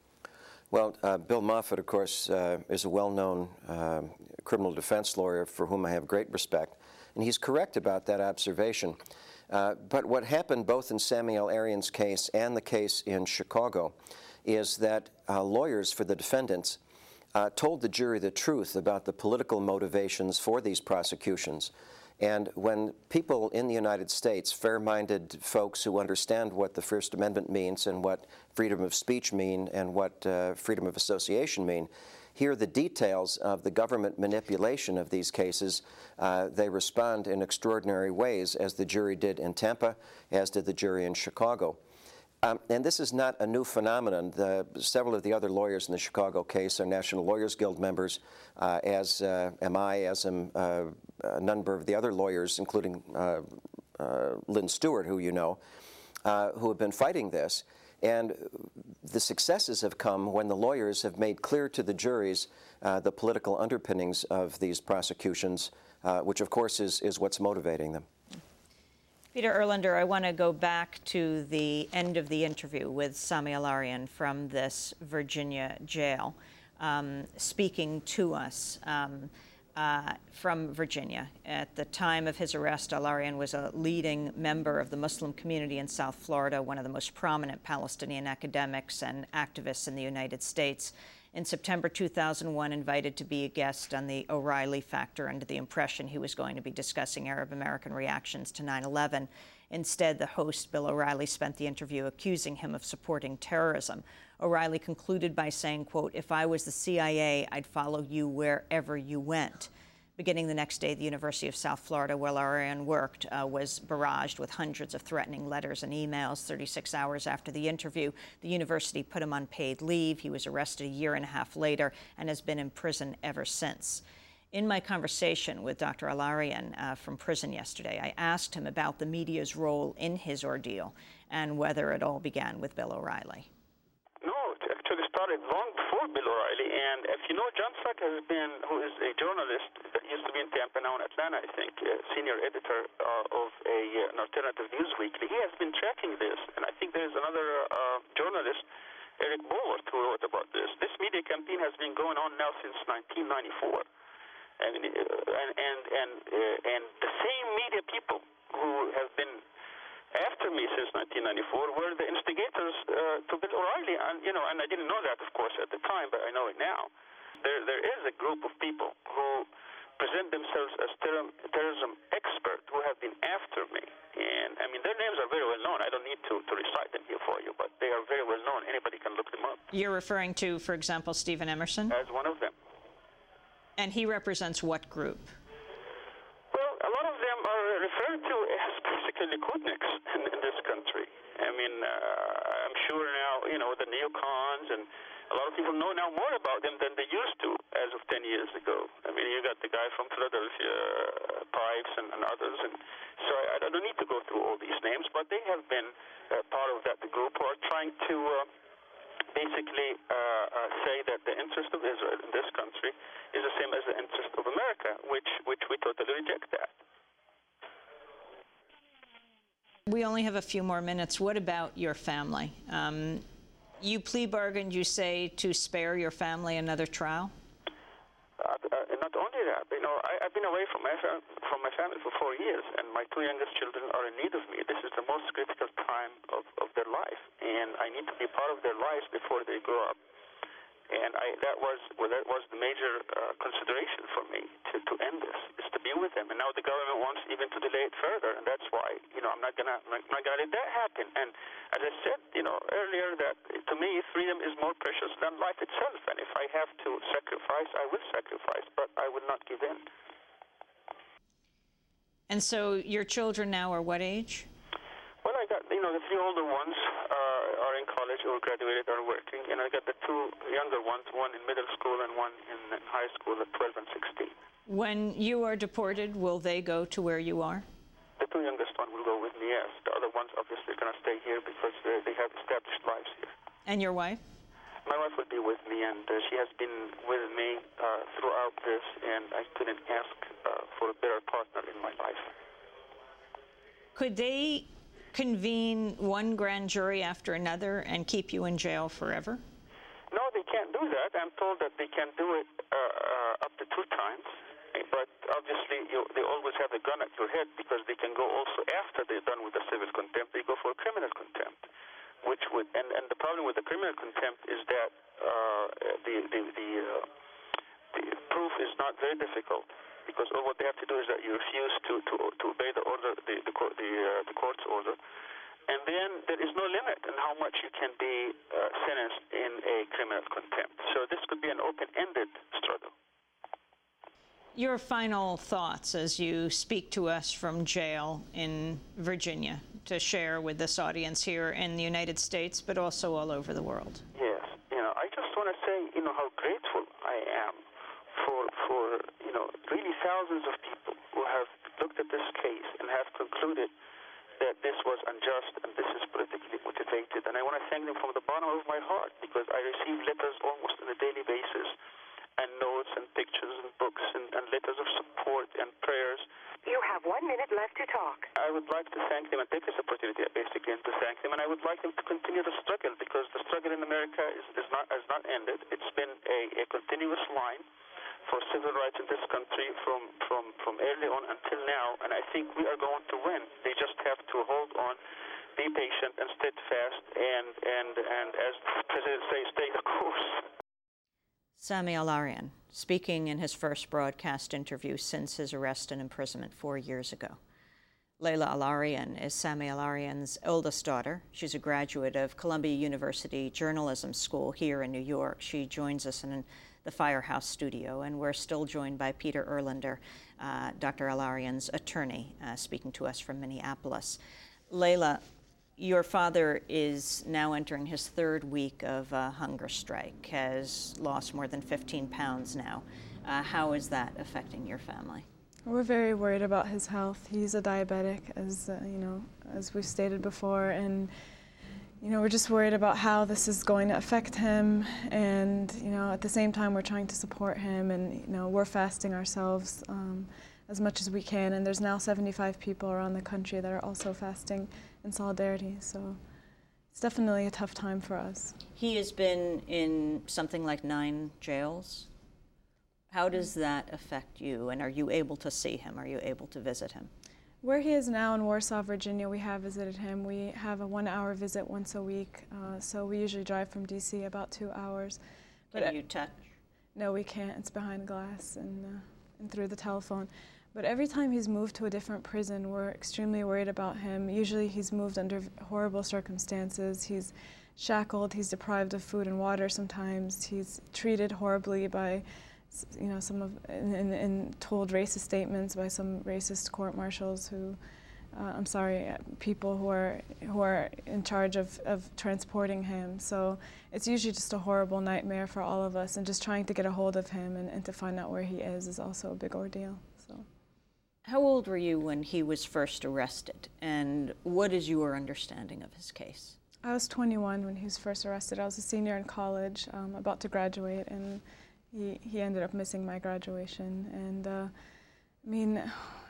[SPEAKER 10] Well, uh, Bill Moffett, of course, uh, is a well-known uh, criminal defense lawyer for whom I have great respect, and he's correct about that observation. Uh, but what happened both in Sammy El-Erian's case and the case in Chicago is that uh, lawyers for the defendants uh, told the jury the truth about the political motivations for these prosecutions. And when people in the United States, fair-minded folks who understand what the First Amendment means and what freedom of speech mean and what uh, freedom of association mean, hear the details of the government manipulation of these cases, uh, they respond in extraordinary ways, as the jury did in Tampa, as did the jury in Chicago. Um, and this is not a new phenomenon. The, several of the other lawyers in the Chicago case are National Lawyers Guild members, uh, as uh, am I, as am uh, a number of the other lawyers, including uh, uh, Lynn Stewart, who you know, uh, who have been fighting this. And the successes have come when the lawyers have made clear to the juries uh, the political underpinnings of these prosecutions, uh, which of course is, is what's motivating them.
[SPEAKER 1] Peter Erlander, I want to go back to the end of the interview with Sami El-Erian from this Virginia jail, um, speaking to us um, uh, from Virginia. At the time of his arrest, El-Erian was a leading member of the Muslim community in South Florida, one of the most prominent Palestinian academics and activists in the United States. in September two thousand one, invited to be a guest on the O'Reilly Factor under the impression he was going to be discussing Arab American reactions to nine eleven. Instead, the host, Bill O'Reilly, spent the interview accusing him of supporting terrorism. O'Reilly concluded by saying, quote, "If I was the C I A, I'd follow you wherever you went." Beginning the next day, the University of South Florida, where Arian worked, uh, was barraged with hundreds of threatening letters and emails. thirty-six hours after the interview, the university put him on paid leave. He was arrested a year and a half later and has been in prison ever since. In my conversation with Doctor Al-Arian uh, from prison yesterday, I asked him about the media's role in his ordeal and whether it all began with Bill O'Reilly.
[SPEAKER 2] No, it actually started long before Bill O'Reilly. And if you know, John Sack has been, who is a journalist that used to be in Tampa, now in Atlanta, I think, uh, senior editor uh, of a, uh, an alternative news weekly. He has been tracking this. And I think there's another uh, journalist, Eric Bowart, who wrote about this. This media campaign has been going on now since nineteen ninety-four. I mean, uh, and and and, uh, and the same media people who have been after me since nineteen ninety-four were the instigators uh, to Bill O'Reilly, and you know, and I didn't know that, of course, at the time, but I know it now. There, there is a group of people who present themselves as terrorism, terrorism experts who have been after me, and I mean, their names are very well known. I don't need to, to recite them here for you, but they are very well known. Anybody can look them up.
[SPEAKER 1] You're referring to, for example, Stephen Emerson?
[SPEAKER 2] As one of them.
[SPEAKER 1] And he represents what group?
[SPEAKER 2] Well, a lot of them are referred to as basically Likudniks in, in this country. I mean, uh, I'm sure now, you know, the neocons, and a lot of people know now more about them than they used to as of ten years ago. I mean, you got the guy from Philadelphia, uh, Pipes, and, and others. And so I, I don't need to go through all these names, but they have been uh, part of that group who are trying to uh, basically uh, uh, say that the interest of Israel in this country is the same as the interest of America, which, which we totally reject that.
[SPEAKER 1] We only have a few more minutes. What about your family? Um, you plea bargained, you say, to spare your family another trial?
[SPEAKER 2] Uh, uh, not only that, you know, I, I've been away from my, from my family for four years, and my two youngest children are in need of me. This is the most critical time of, of their life, and I need to be part of their lives before they grow up. And I, that was well, that was the major uh, consideration for me to, to end this, is to be with them. And now the government wants even to delay it further, and that's why, you know, I'm not gonna I'm not gonna let that happen. And as I said, you know, earlier, that to me freedom is more precious than life itself. And if I have to sacrifice, I will sacrifice, but I will not give in.
[SPEAKER 1] And so your children now are what age?
[SPEAKER 2] Well, I got, you know, the three older ones uh, are in college or graduated or working, and I got the two younger ones, one in middle school and one in, in high school at twelve and sixteen.
[SPEAKER 1] When you are deported, will they go to where you are?
[SPEAKER 2] The two youngest one will go with me, yes. The other ones obviously are going to stay here because they, they have established lives here.
[SPEAKER 1] And your wife?
[SPEAKER 2] My wife will be with me, and uh, she has been with me uh, throughout this, and I couldn't ask uh, for a better partner in my life.
[SPEAKER 1] Could they convene one grand jury after another and keep you in jail forever?
[SPEAKER 2] No, they can't do that. I'm told that they can do it uh, uh, up to two times, but obviously you, they always have a gun at your head, because they can go also after they're done with the civil contempt, they go for criminal contempt, which would, and, and the problem with the criminal contempt is that uh, the, the, the, uh, the proof is not very difficult, because all what they have to do is that you refuse to, to, to obey the order, the, the, court, the, uh, the court's order. And then there is no limit in how much you can be uh, sentenced in a criminal contempt. So this could be an open-ended struggle.
[SPEAKER 1] Your final thoughts as you speak to us from jail in Virginia to share with this audience here in the United States, but also all over the world.
[SPEAKER 2] Yes. You know, I just want to say, you know, how grateful I am for, for, you know, really thousands of people who have looked at this case and have concluded that this was unjust and this is politically motivated. And I want to thank them from the bottom of my heart, because I receive letters almost on a daily basis, and notes and pictures and books and, and letters of support and prayers.
[SPEAKER 8] You have one minute left to talk.
[SPEAKER 2] I would like to thank them and take this opportunity basically and to thank them, and I would like them to continue the struggle, because the struggle in America is, is not, has not ended. It's been a, a continuous line for civil rights in this country from, from, from early on until now, and I think we are going to win. They just have to hold on, be patient and steadfast, and, and, and as the President says, stay the course.
[SPEAKER 1] Sami Al-Arian, speaking in his first broadcast interview since his arrest and imprisonment four years ago. Layla Al-Arian is Sami Al-Arian's eldest daughter. She's a graduate of Columbia University Journalism School here in New York. She joins us in the Firehouse studio, and we're still joined by Peter Erlander, uh, Doctor Al-Arian's attorney, uh, speaking to us from Minneapolis. Layla, your father is now entering his third week of a hunger strike, has lost more than fifteen pounds now. Uh, how is that affecting your family?
[SPEAKER 11] We're very worried about his health. He's a diabetic, as uh, you know, as we've stated before, and you know, we're just worried about how this is going to affect him. And you know, at the same time, we're trying to support him, and you know, we're fasting ourselves um, as much as we can. And there's now seventy-five people around the country that are also fasting in solidarity. So it's definitely a tough time for us.
[SPEAKER 1] He has been in something like nine jails. How does that affect you, and are you able to see him? Are you able to visit him?
[SPEAKER 11] Where he is now in Warsaw, Virginia, we have visited him. We have a one-hour visit once a week, uh, so we usually drive from D C about two hours.
[SPEAKER 1] Can but you touch?
[SPEAKER 11] No, we can't. It's behind glass and, uh, and through the telephone. But every time he's moved to a different prison, we're extremely worried about him. Usually he's moved under horrible circumstances. He's shackled, he's deprived of food and water sometimes. He's treated horribly by, you know, some of, and, and told racist statements by some racist court marshals who, uh, I'm sorry, people who are who are in charge of, of transporting him. So it's usually just a horrible nightmare for all of us, and just trying to get a hold of him and, and to find out where he is is also a big ordeal. So.
[SPEAKER 1] How old were you when he was first arrested, and what is your understanding of his case?
[SPEAKER 11] I was twenty-one when he was first arrested. I was a senior in college, um, about to graduate, and he, he ended up missing my graduation. And uh, I mean,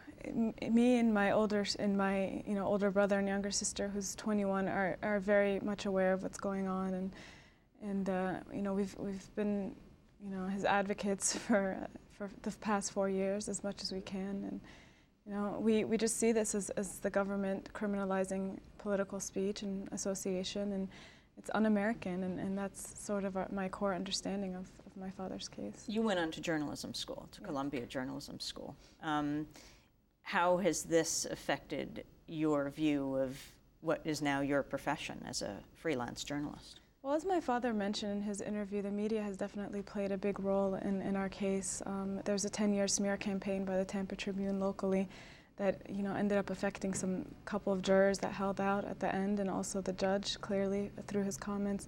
[SPEAKER 11] me and my older and my you know older brother and younger sister, who's twenty-one, are are very much aware of what's going on, and and uh, you know we've we've been you know his advocates for for the past four years as much as we can. And you know, we, we just see this as, as the government criminalizing political speech and association, and it's un-American, and, and that's sort of our, my core understanding of, of my father's case.
[SPEAKER 1] You went on to journalism school, to yeah. Columbia Journalism School. Um, how has this affected your view of what is now your profession as a freelance journalist?
[SPEAKER 11] Well, as my father mentioned in his interview, the media has definitely played a big role in, in our case. Um, there's a ten-year smear campaign by the Tampa Tribune locally that you know ended up affecting some couple of jurors that held out at the end, and also the judge, clearly, through his comments.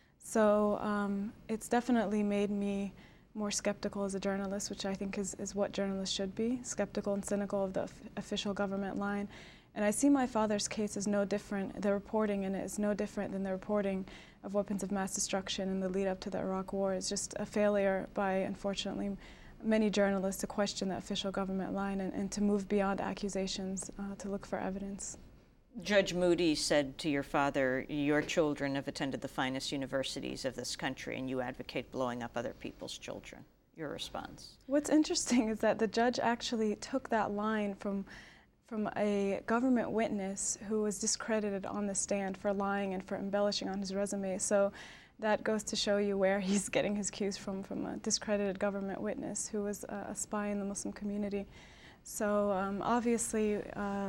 [SPEAKER 11] So um, it's definitely made me more skeptical as a journalist, which I think is, is what journalists should be, skeptical and cynical of the f- official government line. And I see my father's case as no different, the reporting in it is no different than the reporting of weapons of mass destruction in the lead up to the Iraq War. It's just a failure by, unfortunately, many journalists to question the official government line and, and to move beyond accusations uh, to look for evidence.
[SPEAKER 1] Judge Moody said to your father, your children have attended the finest universities of this country and you advocate blowing up other people's children. Your response?
[SPEAKER 11] What's interesting is that the judge actually took that line from from a government witness who was discredited on the stand for lying and for embellishing on his resume. So that goes to show you where he's getting his cues from, from a discredited government witness who was a, a spy in the Muslim community. So um, obviously, uh,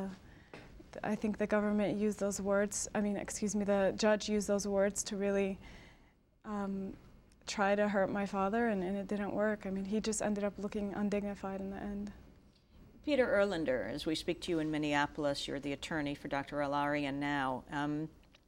[SPEAKER 11] I think the government used those words, I mean, excuse me, the judge used those words to really um, try to hurt my father, and, and it didn't work. I mean, he just ended up looking undignified in the end.
[SPEAKER 1] Peter Erlander, as we speak to you in Minneapolis, you're the attorney for Doctor Al-Arian now. Um,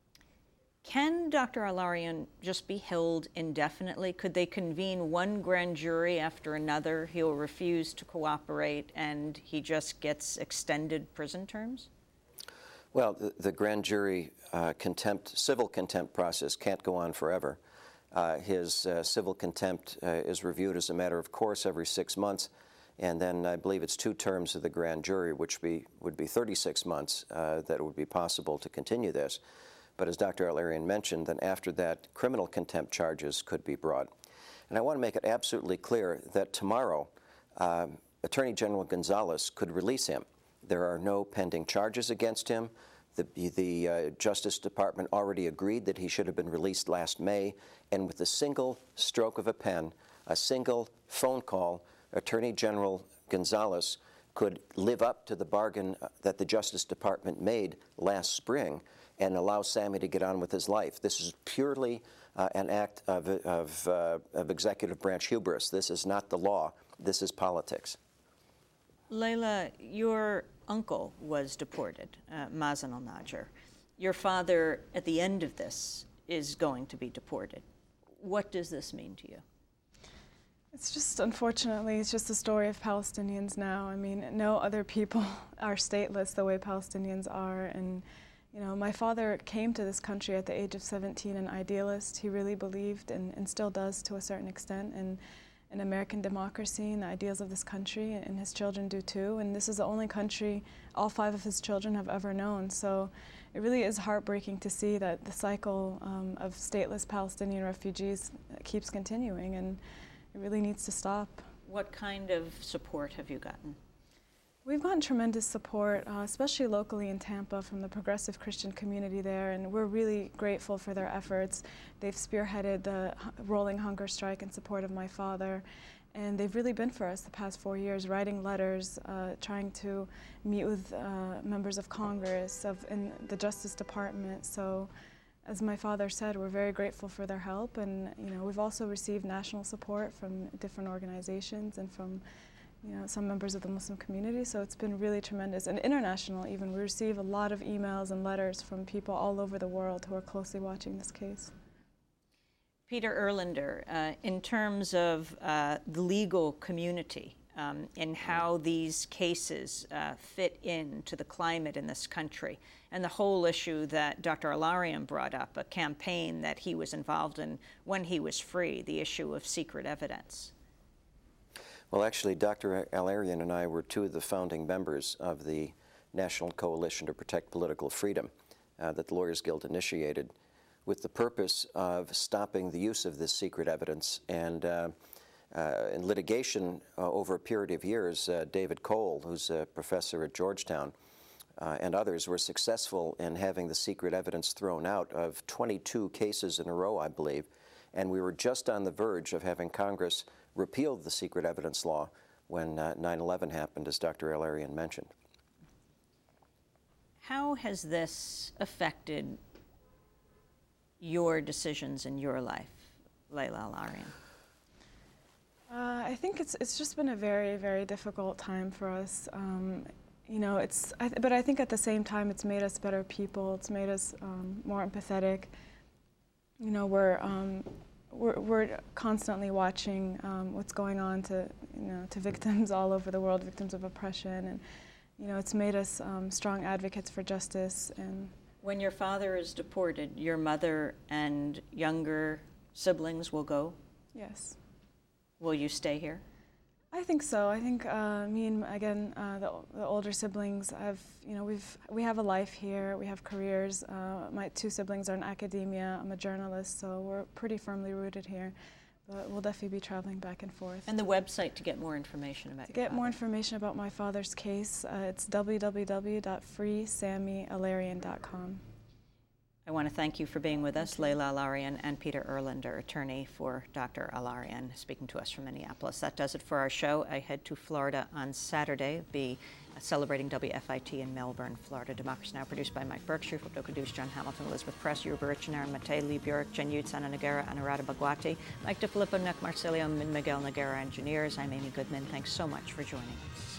[SPEAKER 1] can Doctor Al-Arian just be held indefinitely? Could they convene one grand jury after another? He'll refuse to cooperate and he just gets extended prison terms?
[SPEAKER 10] Well, the, the grand jury uh, contempt, civil contempt process can't go on forever. Uh, his uh, civil contempt uh, is reviewed as a matter of course every six months. And then I believe it's two terms of the grand jury, which be, would be thirty-six months uh, that it would be possible to continue this. But as Doctor Al-Arian mentioned, then after that, criminal contempt charges could be brought. And I want to make it absolutely clear that tomorrow, uh, Attorney General Gonzalez could release him. There are no pending charges against him. The, the uh, Justice Department already agreed that he should have been released last May, and with a single stroke of a pen, a single phone call, Attorney General Gonzalez could live up to the bargain that the Justice Department made last spring and allow Sammy to get on with his life. This is purely uh, an act of, of, uh, of executive branch hubris. This is not the law. This is politics.
[SPEAKER 1] Layla, your uncle was deported, uh, Mazen al-Najjar. Your father, at the end of this, is going to be deported. What does this mean to you?
[SPEAKER 11] It's just, unfortunately, it's just the story of Palestinians now. I mean, no other people are stateless the way Palestinians are. And, you know, my father came to this country at the age of seventeen, an idealist. He really believed, and, and still does to a certain extent, in, in American democracy and the ideals of this country, and his children do too. And this is the only country all five of his children have ever known. So it really is heartbreaking to see that the cycle um, of stateless Palestinian refugees keeps continuing, and it really needs to stop.
[SPEAKER 1] What kind of support have you gotten?
[SPEAKER 11] We've gotten tremendous support, uh, especially locally in Tampa, from the progressive Christian community there, and we're really grateful for their efforts. They've spearheaded the rolling hunger strike in support of my father, and they've really been for us the past four years, writing letters, uh, trying to meet with uh, members of Congress, of in the Justice Department. So, as my father said, we're very grateful for their help, and you know, we've also received national support from different organizations and from you know, some members of the Muslim community, so it's been really tremendous. And international even, we receive a lot of emails and letters from people all over the world who are closely watching this case.
[SPEAKER 1] Peter Erlander, uh, in terms of uh, the legal community um, and how these cases uh, fit into the climate in this country, and the whole issue that Doctor Al-Arian brought up, a campaign that he was involved in when he was free, the issue of secret evidence.
[SPEAKER 10] Well, actually, Doctor Al-Arian and I were two of the founding members of the National Coalition to Protect Political Freedom uh, that the Lawyers Guild initiated with the purpose of stopping the use of this secret evidence. And uh, uh, in litigation uh, over a period of years, uh, David Cole, who's a professor at Georgetown, uh, and others were successful in having the secret evidence thrown out of twenty-two cases in a row, I believe. And we were just on the verge of having Congress repealed the secret evidence law when uh, nine eleven happened, as Doctor Al-Arian mentioned.
[SPEAKER 1] How has this affected your decisions in your life, Layla Al-Arian?
[SPEAKER 11] Uh, I think it's it's just been a very, very difficult time for us. Um, you know, it's I th but I think at the same time it's made us better people. It's made us um, more empathetic. You know, we're um, We're, we're constantly watching um, what's going on to, you know, to victims all over the world, victims of oppression, and you know, it's made us um, strong advocates for justice. And
[SPEAKER 1] when your father is deported, your mother and younger siblings will go?
[SPEAKER 11] Yes.
[SPEAKER 1] Will you stay here?
[SPEAKER 11] I think so. I think uh, me and again uh, the, the older siblings have, you know, we've we have a life here. We have careers. Uh, my two siblings are in academia. I'm a journalist, so we're pretty firmly rooted here. But we'll definitely be traveling back and forth.
[SPEAKER 1] And the website to get more information about
[SPEAKER 11] to
[SPEAKER 1] your
[SPEAKER 11] get
[SPEAKER 1] father.
[SPEAKER 11] more information about my father's case, uh, it's w w w dot free sammy alarian dot com.
[SPEAKER 1] I want to thank you for being with us, Layla Al-Arian and Peter Erlander, attorney for Doctor Al-Arian, speaking to us from Minneapolis. That does it for our show. I head to Florida on Saturday, be celebrating W F I T in Melbourne, Florida. Democracy Now! Produced by Mike Berkshire, Fotokadush, John Hamilton, Elizabeth Press, Yuba Richinaran, Matei, Lee Burek, Jen Yud, Sana Nagara, Anurada Bagwati, Mike DeFilippo, Nick Marcelio, Min Miguel Nagara, engineers. I'm Amy Goodman. Thanks so much for joining us.